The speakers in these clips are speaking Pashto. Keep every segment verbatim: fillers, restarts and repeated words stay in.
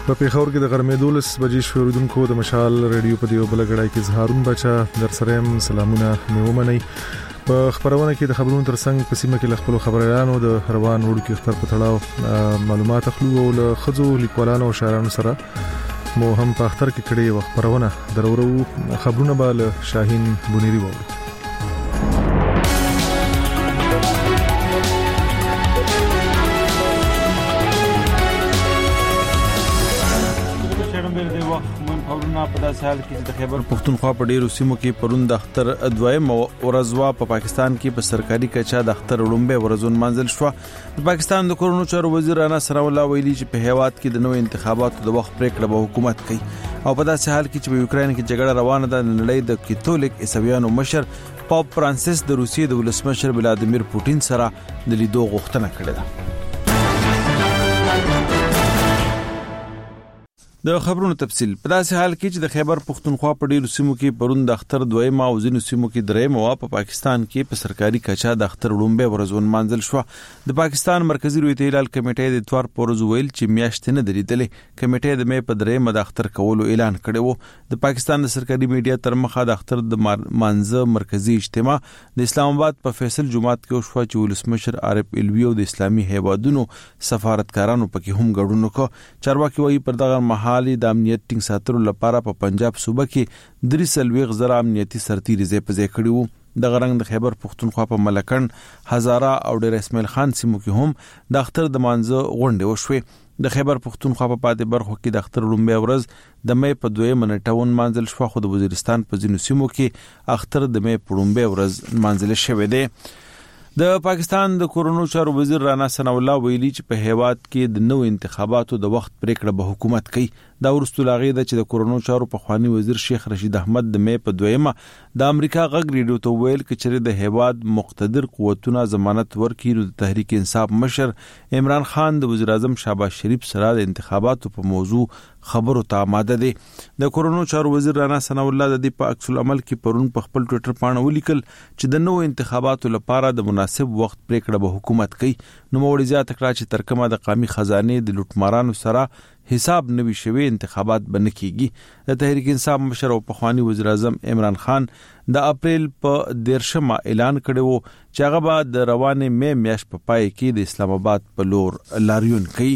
په پیښور کې د غرمې دولس بجې شوریدونکو د مشال ریډیو په دیو بلګړای کې زهارون بچا در سره سلامونه نیومنئ په خبرونه کې د خبرونو ترڅنګ په سیمه کې ل خپل خبريالانو د روان وړو کې خبر پټړاو معلومات اخلو او له خزو لیکوالانو او شاعرانو سره مو هم په اختر کې کړي و خبرونه درورو خبرونه به له شاهین بونيري وو په داسې حال کې د خیبر پښتونخوا په ډیرو سیمو کې پرون د اختر دویم ورځوا په پاکستان کې په سرکاري کچا د اختر لومبه ورځون منځل شو. د پاکستان د کورونو چارو وزیر رانا سراو الله ویلي چې په هیواد کې د نوو انتخاباتو د وخت پریکړه به حکومت کوي او په داسې حال کې چې په یوکرين کې جګړه روانه ده نړۍ د کاتولیک عیسویانو مشر پاپ فرانسیس د روسیې د ولسمشر ولادیمیر پوتین سره د لیدو غوښتنه کړې ده. د خبرونو تفصيل په داسې حال کې چې د خیبر پښتونخوا په ډیرو سیمو کې پرون د اختر دویم او ځینو سیمو کې دریم او په پاکستان کې په سرکاري کچا د اختر لومبه ورځون منځل شو. د پاکستان مرکزی رویت هلال کمیټې د اتوار پورز ویل چې میاشت نه درېدلې کمیټې د مې په دریم د اختر کولو اعلان کړی وو. د پاکستان د سرکاري میډیا تر مخه د اختر د مانزه مرکزی اجتماع د اسلام آباد په فیصل جمعات کې شو چې ولسمشر عارف الوی او د اسلامي هیوادونو سفارتکارانو پکې هم ګډون وکړ. چارواکي وایي پر دغه مهال د امنیت ټینګ ساتلو لپاره په پنجاب صوبه کې درې سلويغ زره امنیتي سرتیري پځې کړي وو. د غرنګ د خیبر پښتونخوا په ملکن هزاره او ډیر اسماعیل خان سیمو کې هم د اختر د مانزه غونډه وشوه. د خیبر پښتونخوا په پاتې برخو کې د اختر لومبه ورځ د مې په دوه منټون مانځل شو خو د وزیرستان په ځینو سیمو کې اختر د مې په لومبه ورځ مانځل شوې ده. د پاکستان د کورونو چارو وزیر رانا ثناء الله ویلي چې په هیواد کې د نوو انتخاباتو د وخت پریکړه به حکومت کوي. دا ورستو لاغې ده چې د کورونو چارو په خواني وزیر شیخ رشید احمد د مې په دویمه د امریکا غږ ریډیو ته ویل چې د هیواد مقتدر قوتونه ضمانت ورکړي د تحریک انصاف مشر عمران خان د وزیر اعظم شهباز شریف سره د انتخاباتو په موضوع خبرو ته آماده دي. د کورونو چارو وزیر رانا ثناء الله د دې په عکس العمل کې پرون په خپل ټوئیټر باندې ولیکل چې د نوو انتخاباتو لپاره د مناسب وخت پریکړه به حکومت کوي. نو موري زیات کړه چې ترکمه د قومي خزانه د لوټمارانو سره حساب نوي شوی انتخابات بنه کیږي. د تحریک انصاف مشر او پخوانی وزیر اعظم عمران خان د اپریل په دیرشمه اعلان کړی وو چې هغه به د روانې مې میاشت په پای کې د اسلام آباد په لور لاریون کوي.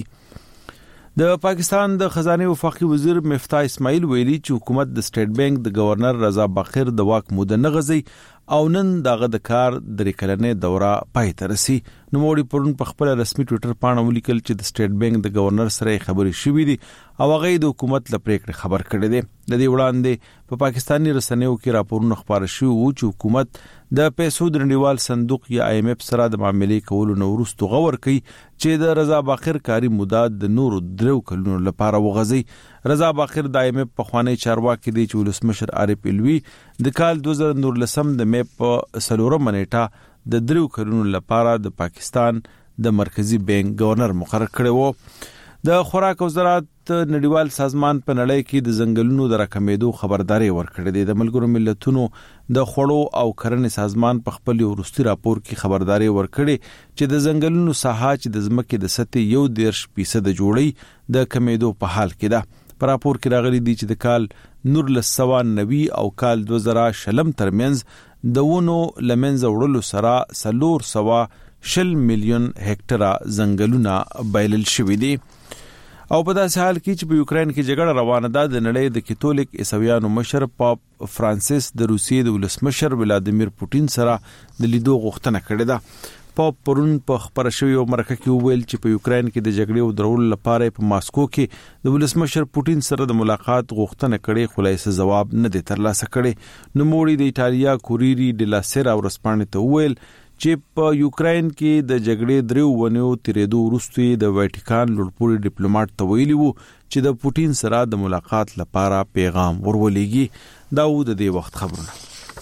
د پاکستان د خزانه وفاقي وزیر مفتاح اسماعیل ویلي چې حکومت د سټیټ بانک د گورنر رضا باقر د واک موده نه غزي او نن دغه د کار درې کلنې دوره پای ته رسي. نو موري پرون په خپل رسمي ټوئیټر باندې ولیکل چې د سټیټ بانک د گورنر سره خبرې شوې دي او هغه د حکومت لپاره خبر کړی دی. د دې وړاندې په پا پاکستاني رسنیو کې راپورونه خبر شوي وو چې حکومت د پیسو د نړیوال صندوق یا آی ایم ایف سره د معاملې کولو نو وروسته غور کوي چې د رضا باقر کاری مدت د نورو درو کلونو لپاره وغځي. رضا باقر د آی ایم ایف په خوانی چارواکي دی چې ولسمشر عارف الوی د کال دوه زره نولسم د مې په سلورم منېټه د درو کلونو لپاره د پاکستان د مرکزی بانک گورنر مقرر کړی وو. د خوراک او زراعت نړیوال سازمان په نړۍ کې د ځنګلونو د راکمېدو خبرداري ورکړې ده. د ملګرو ملتونو د خوړو او کرنې سازمان په خپل وروستي راپور کې خبرداري ورکړې چې د ځنګلونو ساحه چې د ځمکې د سطح یو دیرش فیصد جوړي د کمېدو په حال کې ده. په راپور کې راغلي دي چې د کال نور لسوا نوي او کال دوه زره شلم ترمنځ د ونو لمنځه وړلو سره سلور سوا شل میلیون هکټره ځنګلونه بایلل شوي دي. او په داسې حال کې چې په یوکرين کې جګړه روانه ده د نړۍ د کاتولیک عیسویانو مشر پاپ فرانسیس د روسیې د ولسمشر ولادیمیر پوتین سره د لیدو غوښتنه کړې ده. پاپ پرون په خبره شوی او مرکه کې ویل چې په یوکرين کې د جګړې او درولو لپاره په ماسکو کې د ولسمشر پوتین سره د ملاقات غوښتنه کړې خو هیڅ ځواب نه دی ترلاسه کړی. نو موري د ایتالیا کوریری ډ لا سیرا ورسپانې ته ویل چې په یوکرين کې د جګړې درو ونیو تیرېدو وروسته د واتیکان لوړپوړي ډیپلوماټ ته ویلي وو چې د پوتین سره د ملاقات لپاره پیغام ورولېږي. دا و د دې وخت خبرونه.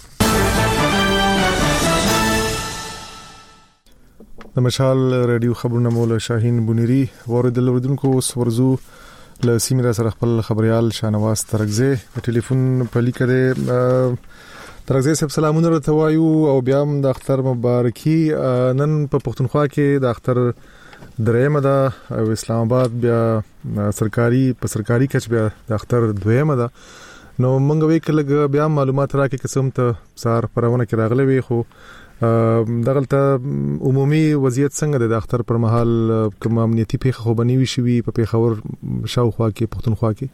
د مشال ریډیو خبرونه مولا شاهین بونيري ورته لوردونکو سورزو له سیمه سره خپل خبريال شانواز ترغزه په ټلیفون په لیکره ترغزه صاحب سلامونه راته وایو او بیا هم د اختر مبارکي. نن په پښتونخوا کې د اختر درېمه ده او اسلام آباد بیا سرکاري په سرکاري کچ بیا د اختر دویمه ده. نو مونږ وی کله بیا معلومات راکې قسم ته سار پرونه کې راغلي وي خو دغلته عمومي وضعیت څنګه د اختر پر مهال کوم امنیتي پیښه خو بنوي شوی په پیښور شاوخوا کې پښتونخوا کې؟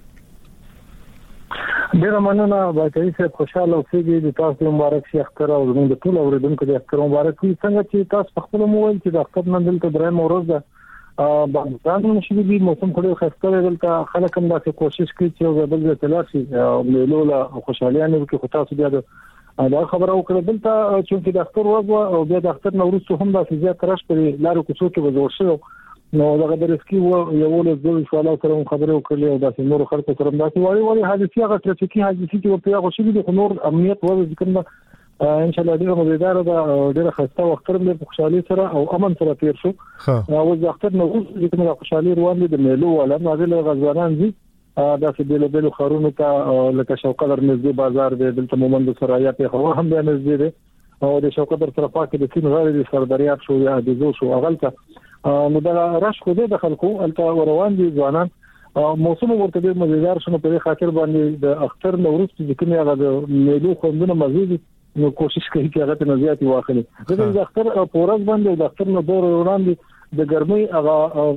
ډیر مننه باکري صاحب، خوشاله اوسئ د تاسو مبارک شي اختر او زموږ د ټول اوریدونکو د اختر مبارک وي. څنګه چې تاسو په خپل موبایل کې د اختر نن دلته درېمه ورځ ده باندې نشي دي موسم خوري خسته دلته خلک هم دا کوشش کوي چې یو بل ځای تلاشي او لولا خوشاليانه کې خو تاسو بیا دا خبره وکړه دلته چې د اختر ورځ او بیا د اختر نوروز هم دا زیات ترش په لارو کوڅو کې وزور شو. نو دا غدرسکی و یو له ځل شواله سره خبرې وکړلې او دا نور خلکو سره دا چې وایي وایي حادثه هغه ټرافیکي حادثه چې په هغه شي دي نور امنیت وځي ذکر ان شاء الله ډیره مزیدار ده ډیره خسته وخت تر په خوشحالي سره او امن سره تیر شو. او د اختر نوروز چې کومه خوشحالي روان دي د میلو ولا نازل غزوانان دي دا چې بل بل خارونو ته لکه شوقدر نږدې بازار دی دلته مومند سره یا په هوا هم بیا نږدې دی او د شوقدر طرفه کې د سین غاړي د سرداریاب شو یا د زو شو اغلته نو دا رش خو دې د خلکو الته روان دي ځوانان موسم ورته ډیر مزیدار شنو په خاطر باندې د اختر نوروز چې کومه هغه د میلو خوندونه مزید نو کوشش کوي چې هغه ته نزياتي واخلي. د اختر پورز باندې د اختر نو دور وړاندې د ګرمۍ هغه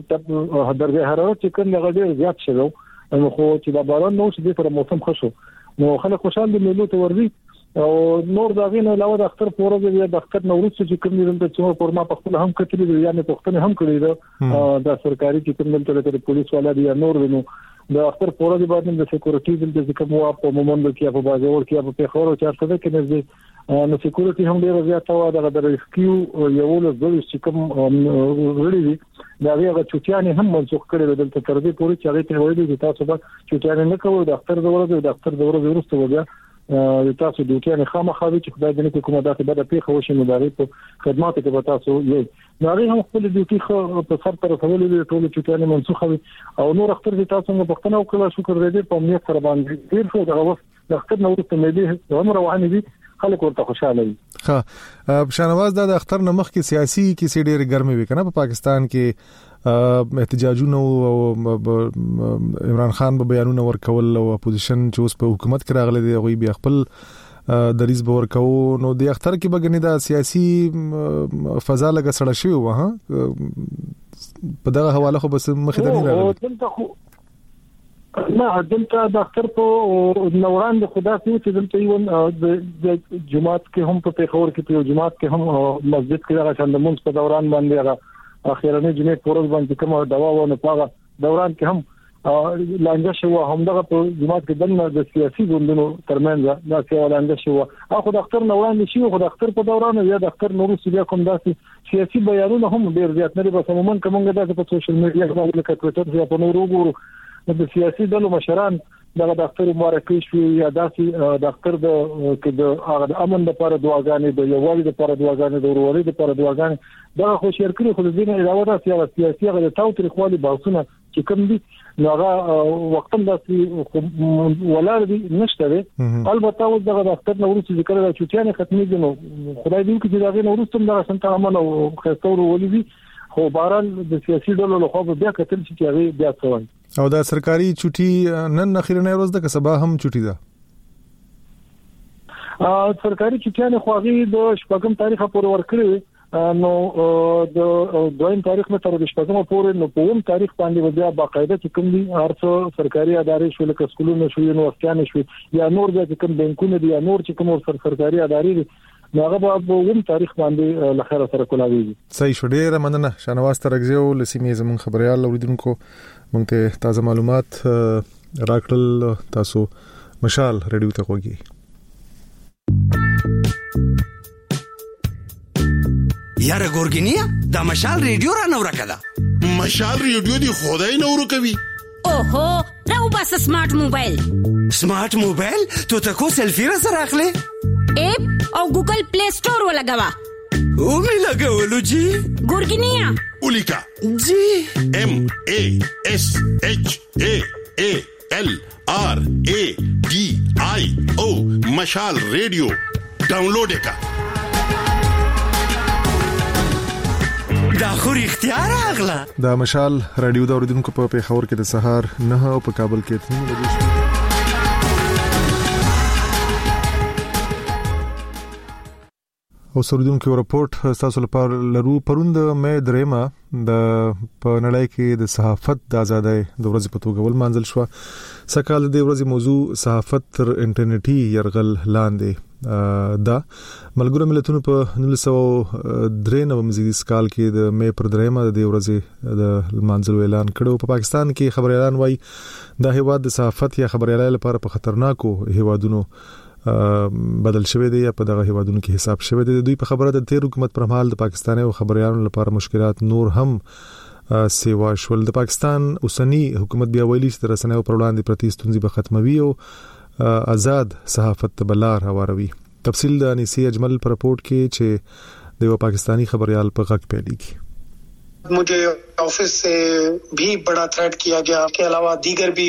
درجه حرارت چې کوم هغه ډیر زیات شوی نو خو چې دا باران نو چې د پر موسم خوشو نو خلک خوشاله دي میلو ته ورځي او نور دا غینه علاوه د اختر پورز یا د اختر نوروز چې کوم دلته چې پورما په خپل هم کتلې دي یعنی پښتنه هم کړی دا د سرکاري چې کوم دلته د پولیس والا دي نور نو د اختر پورز باندې د سکیورټي دلته کوم وا په مومند کې په بازار کې په پیښور او چارته کې نږدې نو سکیورټي هم ډیر زیات و د ریسکیو یو له ځل چې کوم غړي دي دا هغه چوټیان هم منسوخ کړي دلته تر دې پورې چې هغه ته وایي چې تاسو به چوټیان نه کوئ د اختر د ورځې د اختر د ورځې وروسته بیا تاسو د چوټیان خامخا چې خدای دې نه کومه داسې بده پیښه وشي نو دا په خدمات کې به تاسو یې ناري هم خپل ډیوټي خو په سر طرف ولې ټول چوټیان منسوخ وي او نور اختر دې تاسو په پښتنه او کله شکر دې په امنیت سره باندې ډیر څه دغه وخت د اختر نو ورته مې دې عمر رواني دي خلک ورته خوشاله دي. ها شانواز دا د اختر نمخ کې سیاسي کیسې ډېر ګرمي وي کنه په پاکستان کې احتجاجونه او عمران خان په بیانونه ورکول او اپوزیشن چې اوس په حکومت کې راغلي دی غوي بیا خپل دریز به ورکو نو د اختر کې بګنی دا سیاسي فضا لګه سړه شي و ها په دغه حواله خو بس مخې ته نه راغلی نه دلته د اختر په نوران د خدا په چې دلته یو د جماعت کې هم په پیښور کې په جماعت کې هم مسجد کې هغه چند مونږ په دوران باندې هغه اخیرنی جمعې پورز باندې کوم دوا و نه پاغه دوران کې هم لانجه شو هم دغه په جماعت کې دنه د سیاسي ګوندونو ترمنځ دا چې لانجه شو اخو د اختر نوران شي خو د اختر په دوران یا د اختر نورو بیا کوم داسې سیاسي بیانونه هم ډیر زیات نه بس عموما کومه داسې په سوشل میډیا کې لکه ټوئیټر یا په نورو وګورو د سیاسي ډلو مشران دغه د اختر مبارکي شو یا داسې د اختر د کې د هغه د امن لپاره دعاګانې د یووالي لپاره دعاګانې د ورورۍ لپاره دعاګانې دا خو شیر کړی خو د دې علاوه د سیاسي هغه د تاوتریخوالي بحثونه چې کوم دي نو هغه وخت هم داسې ولر دي نشته دي البته اوس دغه د اختر نوروز چې ذکر راځي چې نه ختمېږي نو خدای دې چې دا نوروز تم دا سنت امن او خستور ولې خو بهرال د سیاسي ډلو له خوا بیا کتل چې هغه بیا څوای او دا سرکاري چټي نن اخیرنه ورځ د کسبه هم چټي ده ا سرکاري چټیانه خوغي د شپږم تاریخ پورې ورکړي نو د دویم تاریخ نه تر شپږم پورې نو په اوم تاریخ باندې بیا باقاعده چې کوم دي هرڅه سرکاري ادارې شو لکه سکولونه شو یونیورسيټیان شو یا نور د کوم بانکونه دي یا نور چې کوم سرکاري ادارې دي هغه به په اوم تاریخ باندې لخر سره کولاوي. صحیح شو ډیره مننه شانواز ترغزیو لسیمې زمون خبريال اوریدونکو مونږ ته تازه معلومات راکړل تاسو مشال ریډیو ته وګورئ. یاره ګورګینیا دا مشال ریډیو را نور کړه مشال ریډیو دی خدای نور کوي اوهو راو بس سمارټ موبایل سمارټ موبایل تو تکو سیلفی را سره اخلي اپ او ګوګل پلی سٹور ولګوا او می لګولو جی ګورګینیا اولیکا جی ام ا اس اچ ا ا ال ار ا ډي آی او مشال ریډیو ډاونلوډ کا دا خو اختیار اغلا دا مشال رادیو دا اوریدونکو په پیښور کې د سهار نه او په کابل کې اته بجې او سردونکو رپورټ تاسو لپاره لرو پروند مې درېما د په نړۍ کې د صحافت د ازادۍ د ورځې په توګه ول مانځل شو. سکهال د ورځې موضوع صحافت تر انټرنیټي يرغل لاندې دا ملګرو ملتونو په نولس سوه درې نوي مزيدي سکهال کې د مې پر درېما د ورځې د مانځلو اعلان کړو. په پاکستان کې خبريالان وایي د هیواد د صحافت یا خبريالۍ لپاره په خطرناکو هیوادونو بدل شوی دی یا په دغه هیوادونو کې حساب شوی دی. دوی په خبره د تیر حکومت پر مهال د پاکستاني او خبريالانو لپاره مشکلات نور هم سیوا شول. د پاکستان اوسنی حکومت بیا ویلي چې رسنیو پر وړاندې پرتی ستونزې به ختموي او آزاد صحافت بلار هواروي. تفصیل د انیسی اجمل پر رپورت کې چې د یو پاکستانی خبريال په غږ پیلېږي. मुझे ऑफिस से भी बड़ा थ्रेट किया गया के अलावा दीगर भी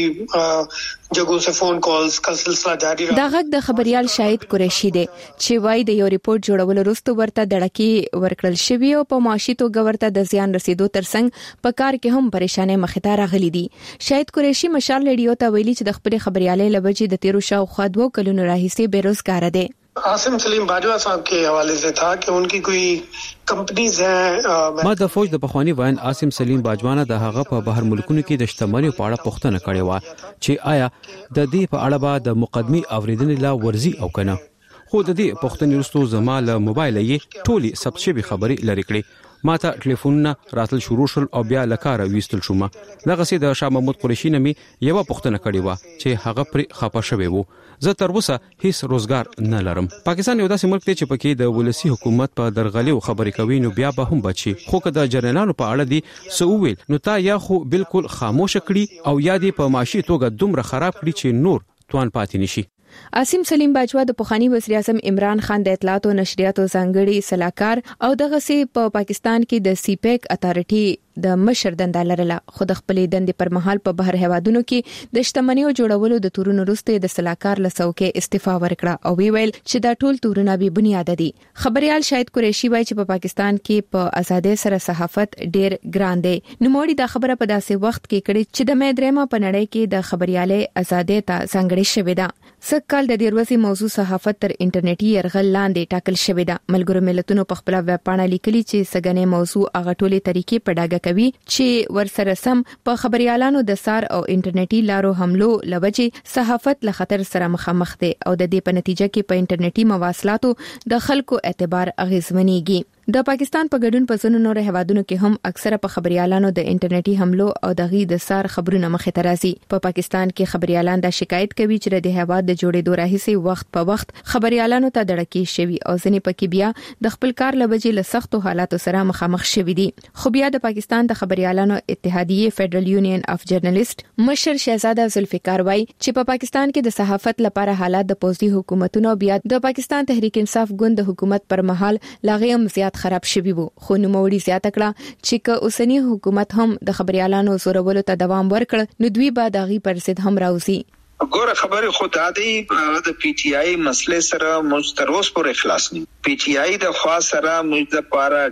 जगहों से फोन कॉल्स का सिलसिला जारी रहा. دا غږ د خبريال شاهد قریشي دی چې وایي د یو ریپورت جوړولو وروسته ورته دړکی ورکړل شوی او په معاشي توګه ورته د زیان رسیدو ترڅنګ په کار کې هم پریشانه مخې ته راغلي دي. شاهد قریشي مشال ریډیو ته ویلي چې د خپل خبريالۍ لبجې د تیرو شاوخوا دوه کلونو راهیسې بیروزګار دي. आसिम सलीम बाजवा साहब के हवाले से था कि उनकी कोई कंपनीज हैं. ما د فوج د پخوانی وین عاصم سلیم باجوانه د هغه په بهر ملکونو کې د شتمنۍ په اړه پوښتنه کړې و چې آیا د دې په اړه به د مقدمي اوریدنې لا ورزي او کنه. خو د دې پوښتنې وروسته زما له موبایل یې ټولي ثبت شوی خبري لری کړې. ما ته ټلیفونونه راتل شروع شول او بیا لکاره ویستل شوم. دغه سي د شاه محمود قریشي نمي یو پوښتنه کړې و چې هغه پر خپه شوی وو. زه تر اوسه هیڅ روزګار نه لرم. پاکستان یو داسې ملک دی چې پکې د ولسی حکومت په درغلي او خبرې کوي نو بیا به هم بچي. خو که د جرنالانو په اړه دي سوویل نو تا یا خو بالکل خاموش کړي او یا دي په معاشي توګه دومره خراب کړي چې نور توان پاتې نشي. عاصم سلیم باجوا د پخوانی وزیر اعظم عمران خان د اطلاعات او نشریاتو ځانګړي صلاحکار او دغه سي په پا پاکستان کې د سی پیک اتارټي د مشر دنده لرله. خو د خپلې دندې پر مهال په بهر هوادونو کې د شتمنیو جوړولو د تورونو وروسته د صلاحکار لسوکې استعفا ورکړه او وی ویل چې دا ټول تورونه به بنیاد دي. خبريال شاهد قریشي وایي چې په پا پاکستان کې په آزادۍ سره صحافت ډېر ګران دی. نو موري دا خبره په داسې وخت کې کړي چې د مېدرما په نړۍ کې د خبريالۍ آزادۍ ته ځانګړې شوې ده. سکهال د دې ورځې موضوع صحافت تر انټرنیټي يرغل لاندې ټاکل شوې ده. ملګرو ملتونو په خپل ویب پاڼه لیکلي چې سګنې موضوع هغه ټولې طریقې په ډاګه کوي چې ورسره سم په خبريالانو د سار او انټرنیټي لارو حملو لوجې صحافت له خطر سره مخامخ دي او د دې په نتیجه کې په انټرنیټي مواصلاتو د خلکو اعتبار اغیزمنېږي. د پاکستان په ګډون په ځینو نور هوادونو کې هم اکثره په خبريالانو د انټرنیټي حملو او دغه د سار خبرونه مخې ته راځي. په پا پاکستان کې خبريالان دا شکایت کوي چې د هواد د جوړېدو راهیسي وخت په وخت خبريالانو ته دړکی شوی او ځنې پکې بیا د خپل کار لوجې له سختو حالاتو سره مخامخ شوی دي. خو بیا د پاکستان د خبريالانو اتحادیه فدرل یونین اف جرنالست مشر شهزاده ذوالفقار وایي چې په پا پاکستان کې د صحافت لپاره حالات د پوزدي حکومتونو بیا د پاکستان تحریک انصاف ګوند د حکومت پر مهال لاغیم زیات خراب شوی وو. خو نو موري زیاته کړه چې که اوسنی حکومت هم د خبريالانو زورولو ته دوام ورکړ نو دوی به دغه پر ضد هم راوځي. ګوره خبره خدا دی د پی ټی آی مسله سره مستروس پر اخلاص نه. پی ټی آی د خوا سره موږ د پاره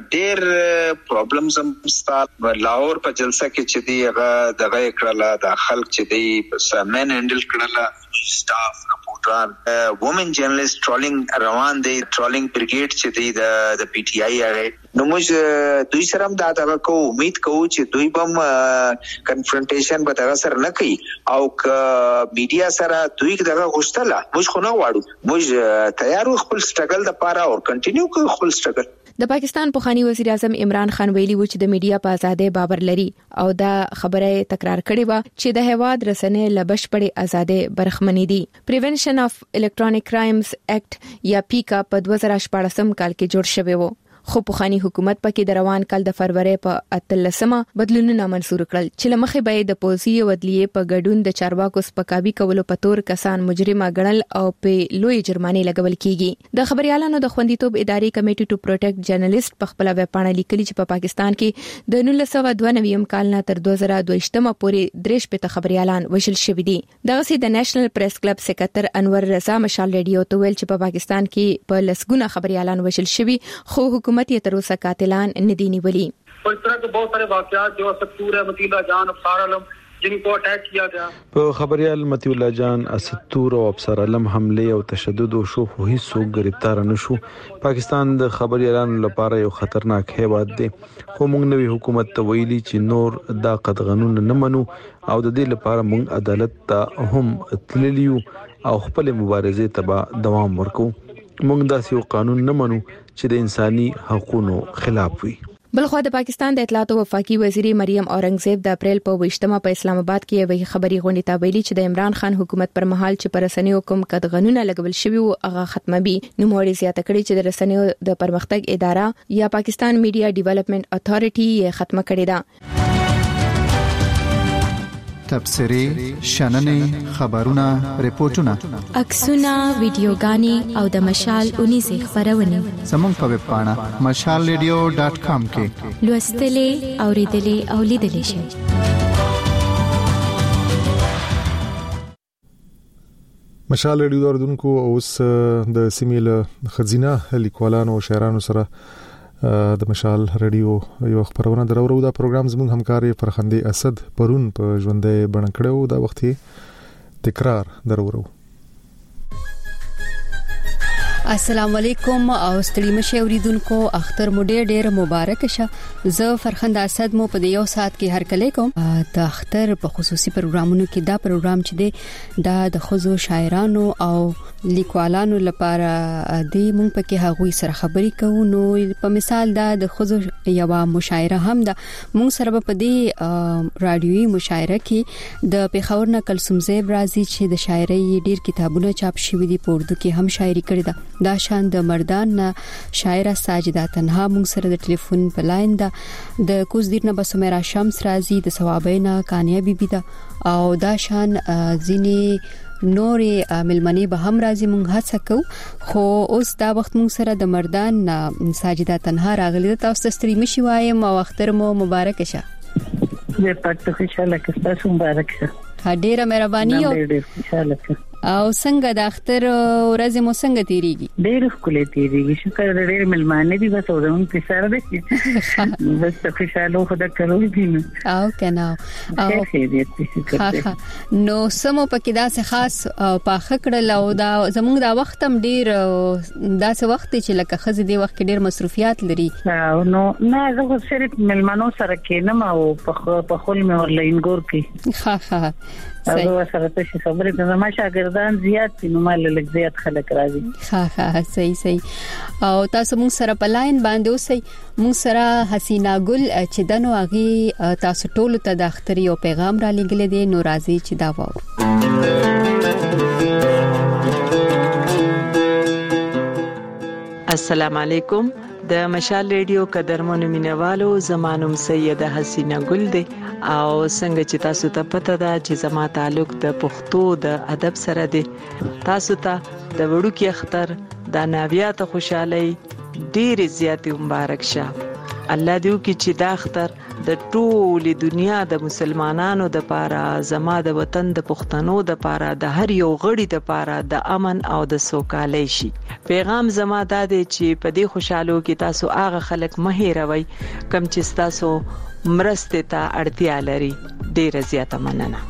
ډېر پرابلمز هم ستاسو لاهور په جلسه کې چې دی هغه دغه کړه د خلک چې دی سمن هندل کړه سټاف رپورټر وومن جرنالست ټرولینګ روان دی ټرولینګ بریګیډ چې دی د د پی ټی آی هغه نو موږ دوی سره هم دا دغه کو امید کوو چې دوی بم کنفرنټیشن به دغه سره نه کوي او ک میډیا سره دوی دغه غوښتله موږ خو نه غواړو. موږ تیار خپل سټرګل د پاره او کنټینیو کوو خپل سټرګل. د پاکستان پخوانی وزیر اعظم عمران خان ویلي و چې د میډیا په آزادۍ باور لري او دا خبره تکرار کړې و چې د هواد رسنۍ لبش پړې آزادۍ برخمنې دي. پریونشن اف الکترونیک کرایمز اکټ یا پیکا په دوه زره شپږم کال کې جوړ شوی و. خو پخوانی حکومت پکې د روان کال د فروری په اتلسمه بدلونونه منسور کړل چې لمخې به د پولیسي ودلیه په ګډون د چارواکو سپکاوي کولو په تور کسان مجرمه ګڼل او په لوی جرمانه لګول کیږي. د خبريالانو د خوندیتوب ادارې کمیټي ټو پروټیکټ جرنالست په خپل ویب پاڼه لیکلي چې په پاکستان کې د نولس سوه دوه نوي کال نه تر دوه زره دوه پورې درې شپږ خبريالان وژل شوي دي. دغه سي د نېشنل پریس کلب سکرټر انور رضا مشال ریډیو ته ویل چې په پاکستان کې په لسګونه خبريالان وژل شوي خو حکومت یې تر اوسه قاتلان نه دي نیولي. और इस तरह के बहुत सारे वाकयात जो सत्तूर है, मतीउल्लाह जान, अफसार आलम जिनको अटैक किया गया. په خبريال متیولا جان اسطور او افسر علم حمله او تشدد او شو خو هیڅ څوک گرفتار نشو. پاکستان د خبريالانو لپاره یو خطرناک هیواد دی، خو موږ نوې حکومت ته ویلي چې نور دا قانون نه منو او د دې لپاره موږ عدالت ته هم تللیو او خپل مبارزه تبا دوام ورکو. موږ داسې یو قانون نه منو چې د انساني حقوقو خلاف وي. بلخو د پاکستان د اطلاعات او وفاقي وزیر مریم اورنګزیب د اپریل په ویشتمه په اسلام آباد کې یوه خبري غونډه ته ویلي چې د عمران خان حکومت پر مهال چې پر رسنیو کوم قدغنونه لګول شوی او هغه ختموي. نو موري زیاته کړی چې د رسنیو د پرمختګ اداره یا پاکستان میډیا ډیولپمنٹ اتھارټي یې ختمه کړې ده. تبصري شننې خبرونه ریپورتونه عکسونه ویډیوګانې او د مشال اونیزه خبرونه زموږ په ویب پاڼه مشال ریډیو ډاټ کام کې لوستلې اوریدلې او لیدلې شئ. مشال ریډیو اوردونکو اوس د سیمې له خزینه لیکوالانو او شاعرانو سره د مشال ریډیو یو خبرونه درورو. دا پروګرام زموږ همکاري فرخندي اسد پرون په ژوندې بڼه کړو. دا وختي تکرار درورو. السلام علیکم او ستړي مشه اوریدونکو، اختر مو ډېر ډېر مبارک شه. زه فرخنده اسد مو په یو ساعت کې هر کله کوم د اختر په خصوصي پروګرامونو کې. دا پروګرام چې دی دا د خزو شاعرانو او لیکوالانو لپاره دی، مونږ پکې هغوی سره خبرې کوو. نو په مثال دا د خزو یو مشاعره هم ده. مونږ سره په دې رادیوي مشاعره کې د پیښور نه کلثوم زیب راځي چې د شاعرۍ ډېر کتابونه چاپ شوي دي، په اردو کې هم شاعري کړې ده. دا شان د مردان نه شاعره ساجده تنها مونږ سره د ټلیفون په لاین ده. د کوزدیر نه بسمیرا شمس راځي، د ثوابینا کانیا بیبي ده او دا شان ځینی نورې ملمنې به هم راځي. مونږ هڅه کوو، خو اوس دا وخت مونږ سره د مردان نه ساجده تنها راغلي ده. تاسو ستړي مشي وایم او اختر مو مبارک شه. دې پټه خوشاله که تاسو مبارک شه. ډیره مهرباني او ډیره خوشاله که او څنګه د اختر ورځې مو څنګه تیریږي؟ ډېر ښکلې تیریږي، شکر دې ډېر ملمانه دي. بس اورم په سره دي بس خوشاله خو دا کولای دي او کنه او ښه نو سمو پکې دا څه خاص په خکړه او دا زموږ دا وخت هم ډېر دا څه وخت چې لکه خزې دی وخت ډېر مصروفیات لري. نو نه زه صرف ملمانو سره کېنم او په په خپل مې ورلاین ګور کې ښه ښه او سره ته خبرې ته ما شاګردان زیات دي، نو مال لږ زیات خلک راځي. ها ها صحیح صحیح. او تاسو موږ سره په لاین باندې اوسئ. موږ سره حسینا ګل چې دنو اغي تاسو ټول ته د اختر یو پیغام را لګل دي، نو راځي چې دا وو. السلام علیکم. د مشال ریډیو قدرمنو مینوالو، زمانوم سیده حسینا ګل دی او څنګه چې تاسو ته پته ده چې زما تعلق د پښتو د ادب سره دی. تاسو ته د وړوکی اختر د ناویات خوشحالي ډېر زیات مبارک شه. الله دې وکړي چې دا اختر د ټولې دنیا د مسلمانانو د پاره، زما د وطن د پښتنو د پاره، د هر یو غړي د پاره د امن او د سوکالۍ شي. پیغام زما دا دی چې په دې خوشحالو کې تاسو هغه خلک مه هېروئ کم چې تاسو مرسته ته اړتیا لري. ډېر زیاته مننه.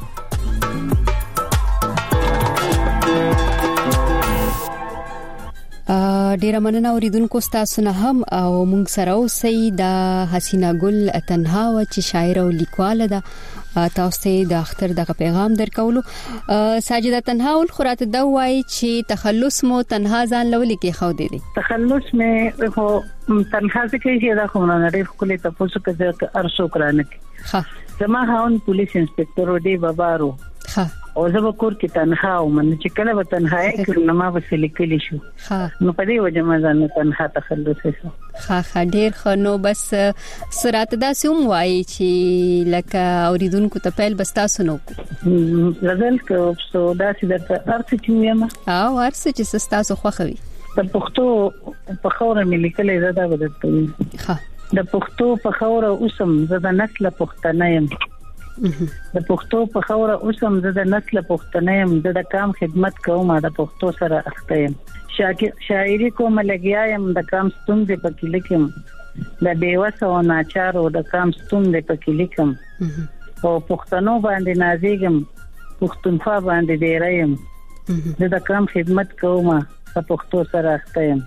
ډیره مننه اوریدونکو تاسو نه هم او موږ سره اوسئ. د حسینا ګل تنها و چې شاعر او لیکواله ده. تاسو ته د اختر دغه پیغام درکولو. ساجده تنها ول خراته دا وایي چې تخلص مو تنها ځان لولي کې خو دي دي تخلص مې خو تنها ځکه چې دا خو نه لري خو له تاسو کې ارشو کرانه ها زما هاون پولیس انسپکټر دی بابارو ها او زه به کور کې تنها او من چې کله به تنها کړم نو ما به سلیکلی شو ها نو په دې وجه ما ځان تنها تخلص شو. ها ها ډیر خو نو بس سرات دا سوم وایي چې لکه اوریدونکو ته پیل بس تاسو نو غزل کو سو دا چې درته ارڅ چې یم او ارڅ چې تاسو خوخوي په پښتو په خوره مې لیکلې زدا ودته ها د پښتو په خوره اوسم زدا نسل پښتنه یم د پښتو په خوره اوسم زه د نسل پښتنه يم د کام خدمت کوم د پښتو سره اخته يم شاعري کوم لګیا يم د کام ستونزې پکې لیکم د بیوسه او ناچارو د کام ستون د پکې لیکم او پښتنو باندې نازېږم پښتونخوا باندې ډیرایم د د کام خدمت کوم په پښتو سره اختیم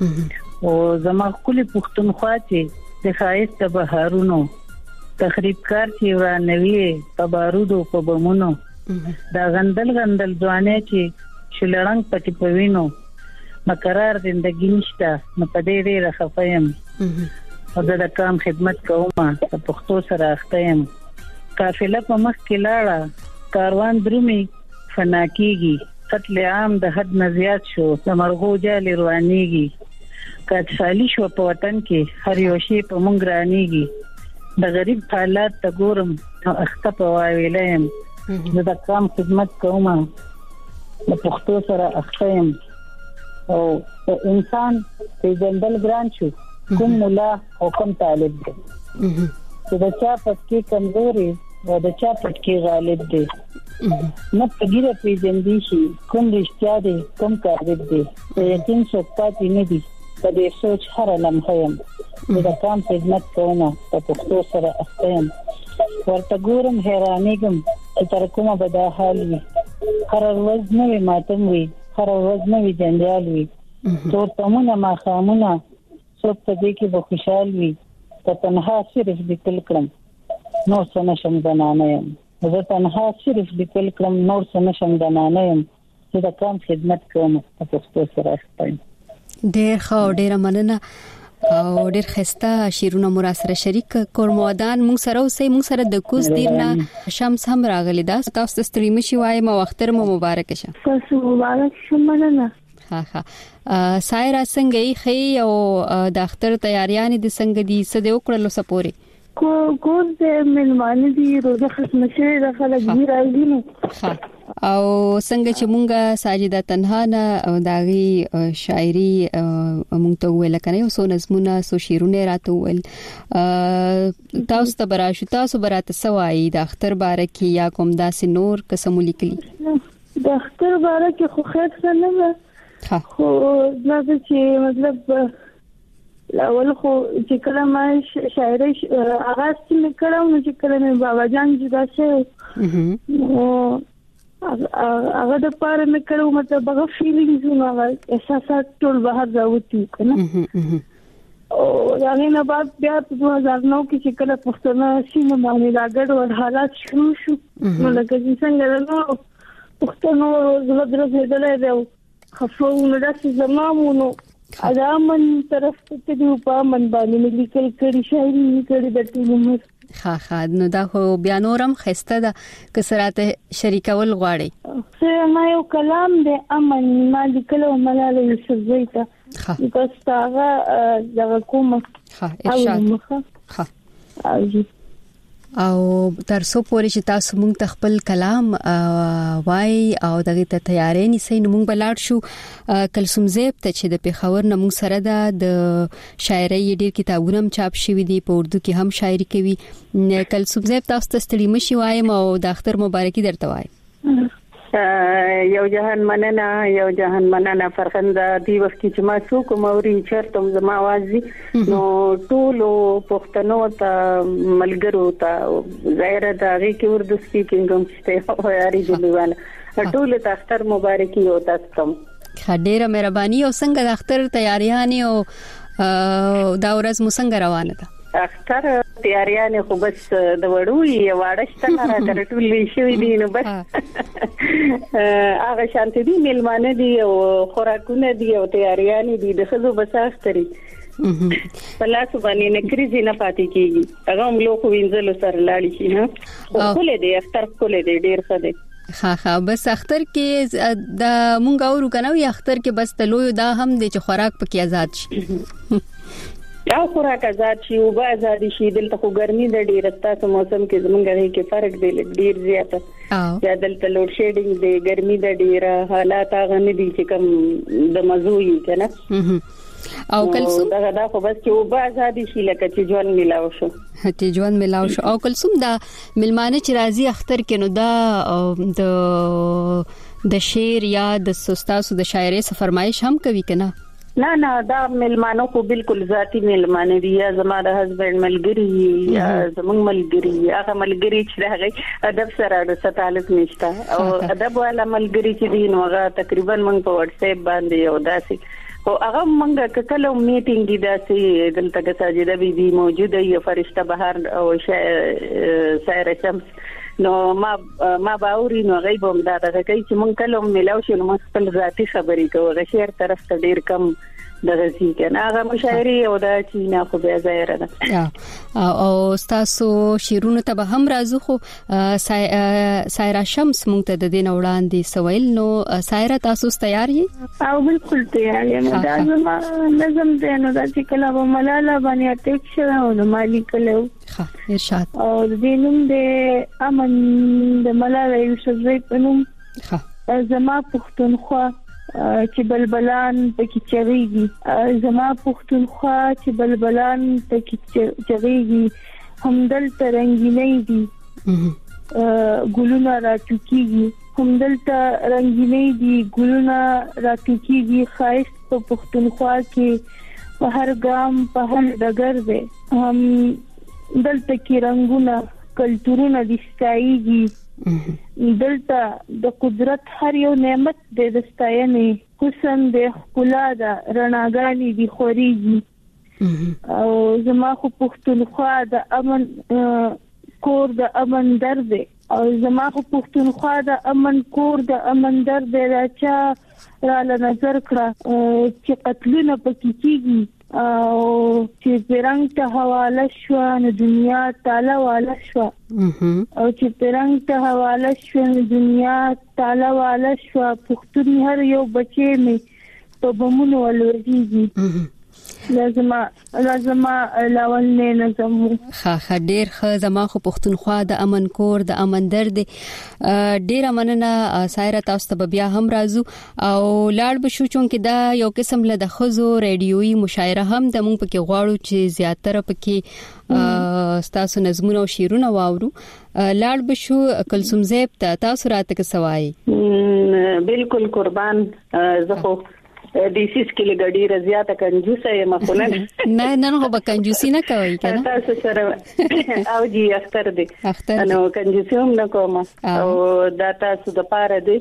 او زما کلی پښتونخوا چې د خایست د بهارونو تخریب کار چې ورانوي په بارودو په بمونو دا غندل غندل ځوانې چې شلړنګ پکې پوینو مقرر زندگی نشته نو په دې ډېر خفایم او د کام خدمت کوم په پښتو سره اختیم قافله په مخ کې لاړه کاروان درومي فنا کیږي قتل عام د حد نه زیات شو د مرغو جال روانيږي کات سالی شو په وطن کې هر یو شی په مونږ رانيږي د غریب حالات ته ګورم اخته په وایلم د کام خدمت کوم په پښتو سره اختیم او انسان په جندل ګران شو کوم مولا او کوم طالب دی چې دا چا پټکی کمزوري او دا چا پټکی غالب دی نو په ګیره په جندي شي کوم رښتیا دی کوم کاذب دی یقین شپه پاتې نه دی په دې سوچ هر لمحه يم دا کام خدمت کوم په پښتو سره اختیم ورته ګورم حیرانېږم چې تر کومه به دا حال وي هر ورځ نوې ماتم وي هر ورځ نوې جنجال وي تور تمونه ما خامونه څوک په دې کې به خوشحال وي ته تنها صرف لیکل کړم نور څه نشم زنانه یم زه تنها صرف لیکل کړم نور څه نشم زنانه یم چې د کام خدمت کوم په پښتو سره اختیم ډېر ښه ډېر مننه او ډېر خسته شیرونه مو را سره شریک کورمودان مونږ سره اوسې مونږ سره د کوز دیرنا شمس هم راغلی دا تاسو ته ستړي مشي وای مو اختر مو مبارک شه تاسو مبارک شه مننه ها ها سایرا څنګه یې خې او د اختر تیاریان دي څنګه دي څه دی وکړلو سپوري کو کوز د ملمانه دي روزه ختم شوه د خلک دی راځي نو او څنګه چې مونږه ساجده تنها نه داغي شاعري مونږ ته ویل کنه او سو نظمونه سو شیرونه راته ول تاسو ته براشو تاسو براته سوای د اختر باره کې یا کوم داسې نور قسم لیکلي د اختر باره کې خو خیر څه نه ها خو دا چې مطلب اول خو چې کله ما شاعري آغاز چې کړم نو چې کله مې بابا جان جدا شه او هغه د پاره مې کړو مطلب هغه فیلینګز نو هغه احساسات ټول بهر راوتی کنه او هغه نه بعد بیا په دوه هزار نو کې چې کله پښتون سیمه باندې راګړ ور حالات شروع شو نو لکه څنګه نو پښتون زړه درځي دلته خفو نو داسې زمامونو ادمن طرف ته دی په من باندې لیکل کړي شاعري کړي د ټولو ها ها نو دا خو بیا نورم خسته ده کسراته شریکول غواړي څه ما یو کلام د امن ما لیکلو ملاله یوسفزئی ته ګستاغه دغه کومه ها ارشاد ها او تر څو پورې چې تاسو مونږ ته خپل کلام وای او دغه ته تیارې نسې نو مونږ بلاړ شو کلثوم زیب ته چې د پیښور نه مونږ سره د شاعري ډېر کتابونه هم چاپ شوي دي په اردو کې هم شاعري کوي کلثوم زیب تاسو ته ستړي مشي وایم او د اختر مبارکي درته وایم یو جهان مننه یو جهان مننه فرخنده دی وخت چې ما څوک موري چرته زما وازي نو ټول پښتنو ته ملګرو ته ظاهر داږي کې اردو سپیکینګ هم شته خو یاري جوړواله ټول ته اختر مبارکي او تاسو ته ډیره مهرباني او څنګه د اختر تیاریان او دا ورځ مو څنګه روانه ده اختر تیاریان خو بس د وړوي واړشت نه راټولې شوې دي نو بس هغه شانتي دي ملمانه دي او خوراکونه دي او تیاریان دي د خزو بس اختري پلا سبانه نکريزي نه پاتې کیږي هغه هم لوکو وینځل سره لاړی شي ها کولې دي اختر کولې دي ډیر ښه دي ها ها بس اختر کې د مونږ اورو کنه وي اختر کې بس تلوي دا هم دي چې خوراک پکې آزاد شي دا خوراک آزاد شي او با آزاد شي دلته خو ګرمي د ډیره تاسو موسم کې زمونږ کې فرق دی ډیر زیاته یا دلته لوډ شیډینګ دی ګرمي د ډیره حالات هغه نه دي چې کوم د مزوي کنه او کلثوم دا دا خو بس چې او با آزاد شي لکه چې ژوند ملاو شو چې ژوند ملاو شو او کلثوم دا ملمانه چې راځي اختر کې نو دا د د شعر یا د سستاسو د شاعري څخه فرمایش هم کوي کنه نه نه دا ملمانو کو بالکل ذاتی ملمانه دي یا زما د هسبند ملګری یا زمونږ ملګری هغه ملګری چې هغه ادب سره د تعلق نشته او ادب والا ملګری چې دي نو هغه تقریبا موږ په واتس اپ باندې او داسې او هغه موږ کله میټینګ دي داسې دلته د ساجده بیبي موجوده یو فرشته بهر او سایره شمس نو ما ما باوري نو غیب هم دا دغه کوي چې مونږ کله ملاو شو نو خپل ذاتی خبرې کوو غ شهر طرف ته ډیر کم دغه ځي کنه هغه مشاعري او دا چې نه خو بیا ظاهر ده او تاسو شیرونه ته به هم راځو خو سایره شمس مونږ ته د دین وړاندې سویل نو سایره تاسو تیار یې او بالکل تیار یم دا زما لازم ده نو دا چې کله به ملاله باندې اټیک شو نو مالی کلو ها ارشاد او دینم د امن د ملاله یوسفزئی پنوم ها زما پښتونخوا چې بلبلان پکې چغيږي زما پښتونخوا چې بلبلان پکې چغيږي همدل ترنګینې دي ګلونه راټوکيږي همدلته رنگینې دي ګلونه راټوکيږي خایست په پښتونخوا کې په هر ګام په هر ډګر دی هم دلته کې رنگونه کلتورونه دي ستایي دلته د قدرت هر یو نعمت د دستاینې حسن د خلا د رڼاګانی دي خوريږي او زما خو پښتونخوا د امن کور د امن درد او زما خو پښتونخوا د امن کور د امن درد راچا را ل نظر کړه چې قتلونه پکې کیږي او چې پرنګ ته حواله شو نو دنیا تعالی والا شو او چې پرنګ ته حواله شو نو دنیا تعالی والا شو پښتون هر یو بچي می په بمونو ولوريږي لازم لازم لاول نه نظم خا خا ډیر خ زما خو پښتونخوا د امن کور د امن درد ډیر مننه سایره تاسو ته بیا هم راځو او لاړ بشو چونکه دا یو قسم له د خزو رادیوي مشاعره هم د مونږ پکې غواړو چې زیاتره پکې تاسو نظمونه او شعرونه واورو لاړ بشو کلثوم زیب تاسو راته څه وایي بالکل قربان زه خو دیسیس کې لګړی رضیاته کنجوسه یم خو نه نه نه خو به کنجوسی نه کوي کنه تاسو سره او جی اختر دی نو کنجوسی هم نه کوم او دا تاسو د پاره دی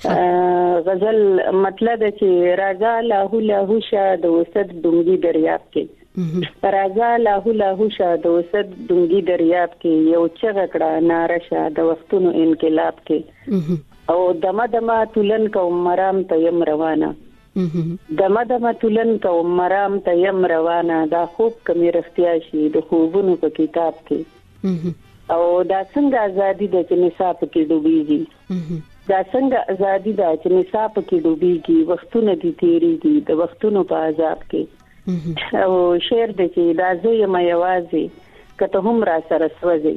غزل مطلب چې راځه له له شه د وسد دونګي دریاب کې راځه له له شه د وسد دونګي دریاب کې یو چغه کړه نارشه د وختونو انقلاب کې او دمه دمه تولن کوم مرام ته يم روانه دمه دمه تولن کوم مرام ته يم روانه دا خوب کمی رختیا شي د خوبونو په کتاب کې او دا څنګه ازادي د چې نصاب کې ډوبېږي دا څنګه ازادي د چې نصاب کې ډوبېږي وختونه دي تیریږي د وختونو په عذاب کې او شعر د چې دا زه یم یوازې کته هم را سره سوځي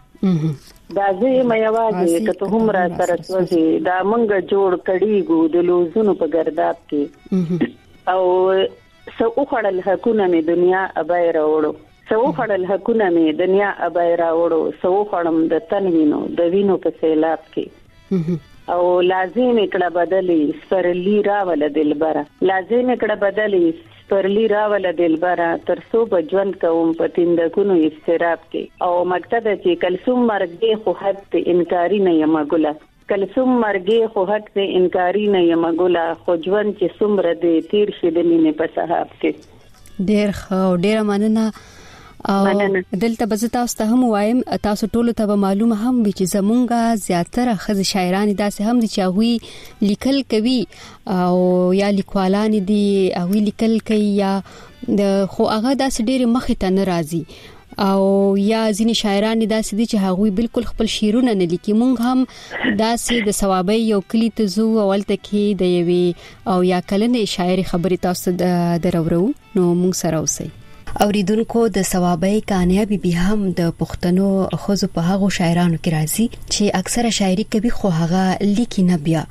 دا زه یم یوازې کته هم را سره سوځي دا مونږ جوړ کړیګو د لوزونو په ګرداب کې او سو خړل حقونه می دنیا ابای راوړو سو خړل حقونه می دنیا ابای راوړو سو خړم د تنوینو د وینو په سیلاب کې او لازم کړه بدلی سپرلی راول دلبره لازم کړه بدلی سپرلی راول دلبره تر څو بجوند کوم پتیندکونو استراب کې او مکتب چې کلثوم مرګي خو حد انکاری نه یم ګله کلثوم مرګي خو حد انکاری نه یم ګله خو ژوند چې څومره دې تیر شي د مینې په صحاب کې ډیر خو ډیر مننه او دلته بزتا تاسو هم وایم تاسو ټول ته معلومه هم وي چې زمونږه زیاتره خز شاعران داسې هم دي چې هغه لیکل کوي او یا لیکوالان دي هغه لیکل کوي یا خو هغه داسې ډېر مخې ته ناراضي او یا ځینې شاعران داسې دي چې هغه بالکل خپل شعرونه نه لیکي مونږ هم داسې د ثوابي یو کلی ته زو اولته کې د یوي او یا کلنې شاعري خبرې تاسو درورو نو مونږ سره اوسئ اوریدونکو د ثوابي کامیابی به هم د پښتنو خزو په هغه شاعرانو کې راځي چې اکثره شاعري کوي خو هغه لیکي نه بیا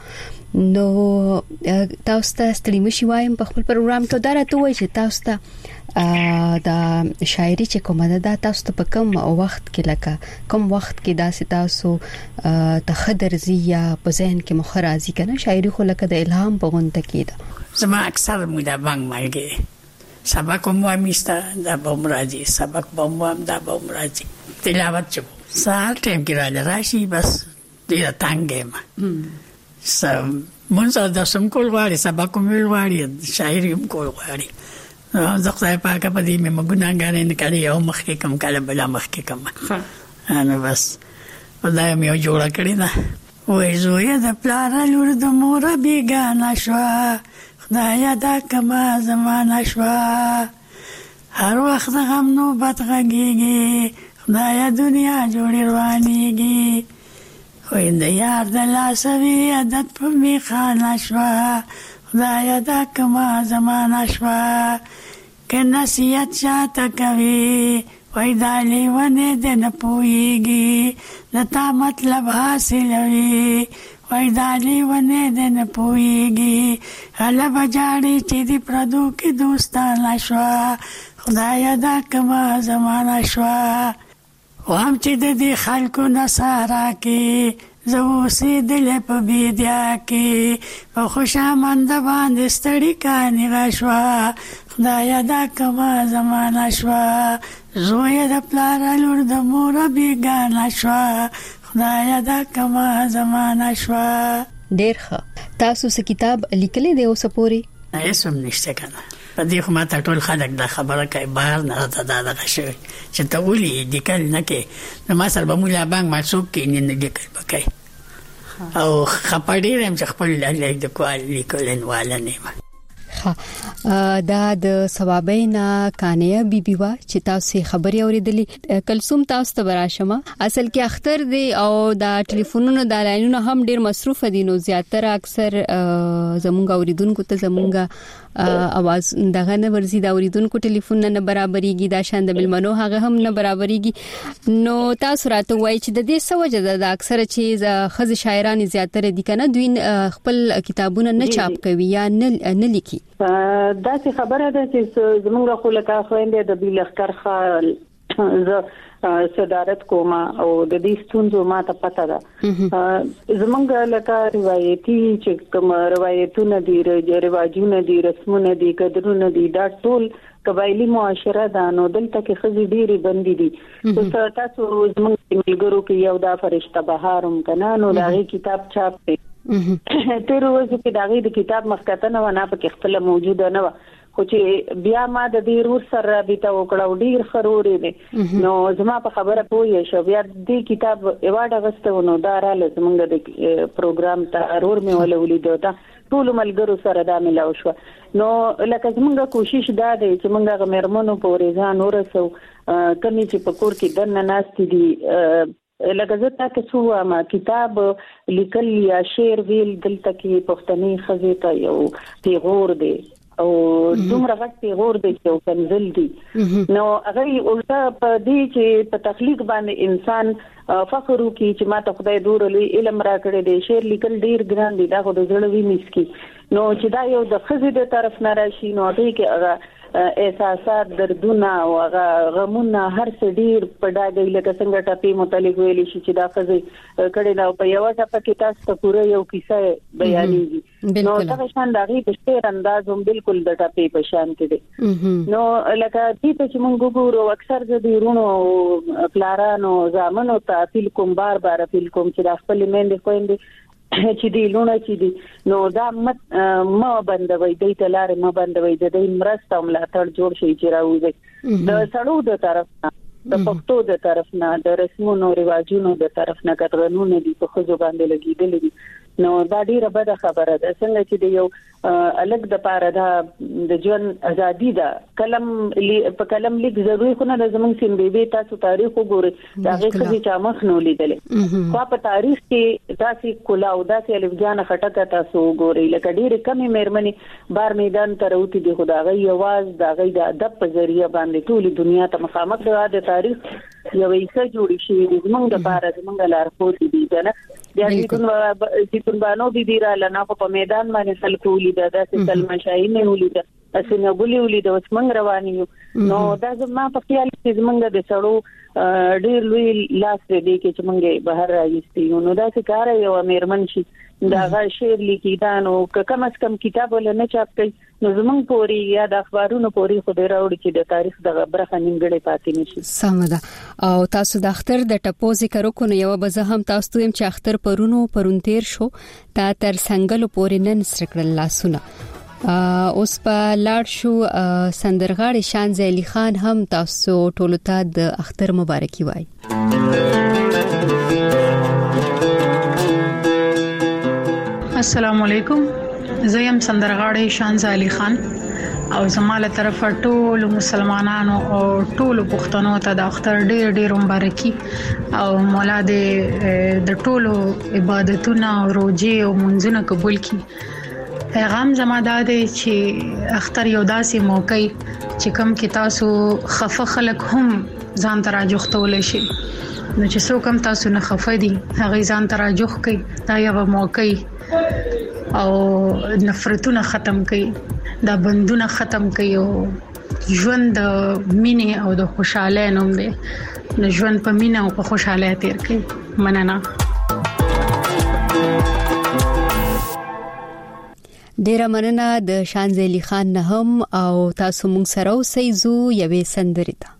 نو تاسو ته ستړي مشي وایم په خپل پروګرام کې دا راته وایي چې تاسو ته دا شاعري چې کومه ده تاسو ته په کوم وخت کې لکه کوم وخت کې دا تاسو ته خدرزي یا په ذهن کې مخرازي کنه شاعري خو لکه د الهام په غونډه کې ده زما اکثر مودا بانګ مالګي سبق کوم میستا دا بومراجي سبق بوموام دا بومراجي تلاوت چو سال ټیم کې راځي راشي بس ډیر تانګه ما سم مونږ د سم کول غواړي سبق کوم غواړي شاعري هم کول غواړي زه خدای پاک په دې مې مګونانګانې نه کړی یو مخ کې کم کله بل مخ کې کم انا بس خدای مې یو جوړه کړی دا وای زوی د پلار لور د مور بیګانا شوا خدای دا کما زمانہ شوا هر وخت غم نو بد غږیږي خدای دنیا جوړ روانيږي وای د یار د لاسوي عادت په می خانه شوا خدای دا کما زمانہ شوا که نصیحت شاته کوي وای دا لیونه د نه پويږي لتا مطلب حاصلوي وای دا لیونه د نه پويږي هله بجاړي چې دی پردو کې دوستانه شوا خدای دا کما زمانہ شوا وام چې د دې خلکو نصارا کې زو سي دل په بيدیا کې په خوشامند باندې ستړي کاني غشوا خدای دا کما زمانہ شوا زوی د پلار لور د مور بیګانا شوا خدای دا کما زمانہ شوا. ډیر ښه. تاسو څه کتاب لیکلی دی اوس پورې؟ نه سم نشته کنه په دې خو ما ته ټول خلک دا خبره کوي بهر نه راته دا دغه شی چې ته ولي لیکل نه کې نو ما سره به مولا بانک ما څوک کې نه لیکل وکړي او خپړې هم چې خپل لیک د کول لیکل نه واله نه دا د ثوابینا کانیا بیبي وا چې تاسو خبري اوریدلې کلثوم تاسو ته براشمه اصل کې اختر دی او دا ټلیفونونو د لاینونو هم ډیر مصروف دي نو زیاتره اکثر زمونږ اوریدونکو ته زمونږ اواز دغه نه ورزي دا اوریدونکو ټلیفون نه برابرېږي دا شاند بلمنو هغه هم نه برابرېږي نو تاسو راته وایي چې د دې سوجه د اکثر چې خز شاعران زیاتره دي کنه دوی خپل کتابونه نه چاپ کوي یا نه نه لیکي دا څه خبره ده چې زمونږ خو لکه خويندې د بیلخکر خال ز صدارت کوما او د دې ستونزو ما ته پته ده زمونږ لکه روایتي چې کوم روایتونه دي رواجونه دي رسمونه دي قدرونه دي دا ټول قبایلی معاشره ده نو دلته کې خزي ډيري بندي دي تاسو تاسو زمونږ ملګرو کې یو دا فرشته بهاروم کنه نو دا کتاب چاپ کړي تیر ورځ کې دا غي د کتاب مخکته نه په کې خپل موجوده نه خو چې بیا ما د دې رور سره بیت وکړو ډیر خرورې دي نو زما په خبره پوي شو بیا دې کتاب ایواډ غستونو دا را لزمنګ د پروګرام ته رور مې ولولې دوته ټول ملګرو سره دا ملاو شو نو لکه زمونږ کوشش دا دی چې مونږه غمرمنو په ریزان ورسو کمی چې په کور کې دنه ناستې دي لکه زه تاسو ما کتاب لیکل یا شعر ویل دلته کې پښتني خزه ته یو پیغور دی او دومره غټ پیغور دی چې کنزل دی نو هغه اولټا په دې چې په تخلیق باندې انسان فخر وکړي چې ما ته خدای دور لوی علم راکړی دی شعر لیکل ډیر ګران دی دا خو د زړه وی مسکی نو چې دا یو د خزه د طرف نه راشي نو هغه کې هغه احساسات دردونه او غمونه هر څه ډیر په ډاګه لکه څنګه ټاپي متعلق ویل شي چې دا خزه کړي دا په یو ټاپه کې تاسو ته پوره یو کیسه بیانېږي نو دا شان دا غي د شعر انداز هم بالکل د ټاپي په شان کې دي نو لکه دې ته چې موږ ګورو اکثر د ډیرونو پلارانو زامنو ته اپیل کوم بار بار اپیل کوم چې د خپل مېندې خويندې چې دی لونه چې دی نو دا مت ما بندوي د تلار ما بندوي د دې مرسته ملاتړ جوړ شي چې راوځي د سړو د طرف نه د پښتو د طرف نه د رسمونو رواجونو د طرف نه قانون دي په خو باندې لګیدل دي نو دا ډیره بده خبره ده څنګه چې د یو الګ د پاره دا د جون ازادي ده کلم په کلم لیک ضروري خو نه د زمون سیم بیبي تاسو تاریخ وګورئ دا غي خو چې مخ نو لیدل خو په تاریخ کې تاسو کولا او داسې الفجان خټکه تاسو وګورئ لکه ډیره کمی مېرمنې بار میدان ته راوتی دي خدای یواز دا غي د ادب په ذریعہ باندې ټول دنیا ته مخامخ د تاریخ یو ایسه جوړی شي زمونږ د بار زمونږ لار خو دي کنه بیا چې بانو بي بي را لنا په میدان باندې خلکو لیدا د سلمان شاهین نه ولیدا اسنه ګولي ولیدا اوس موږ روان یو نو دا زما په خیال کې موږ د سړو ډیر لوی لاس دې کې چې موږ بهر راځي نو دا څه کار یو امرمن شي دا غا شعر لیکي دا نو کم از کم کتاب ولنه چاپ کوي نو زمونږ پوری یا د اخبارونو پوری خو ډیر راوړي چې د تاریخ د برخه نیمګړې پاتې نشي. سمه او تاسو د اختر د ټپو ذکر وکړو یو به زه هم تاسو ته چې اختر پرونو پرونتیر شو تا تر څنګه پورې نن سرکړل لاسونه اوس په لاړ شو سندرغاړي شانز علي خان هم تاسو ټولو ته د اختر مبارکي وای. السلام علیکم، زه يم سندرغاړي شانز علي خان او زماله طرفه ټول مسلمانانو او ټول پښتنو ته د اختر ډیر ډیر مبارکي او مولا دې د ټولو عبادتونو او روزي او منځونه قبول کړي. پیغام زماده دې چې اختر یو داسې موقع چې کم کې تاسو خفه خلک هم ځان ته راجوختول شي نو چې څوک هم تاسو نه خفه دي هغه ځان ته راجوخ کوي دا یو موقع او نفرتونه ختم کړي دا بندونه ختم کړي او ژوند د مینې او د خوشاله نوم دی نو ژوند په مینه او په خوشاله تیر کړي. مننه. ډیر مننه د شانز علي خان نه هم او تاسو مونږ سره اوسئ زو یوې سندرې ته.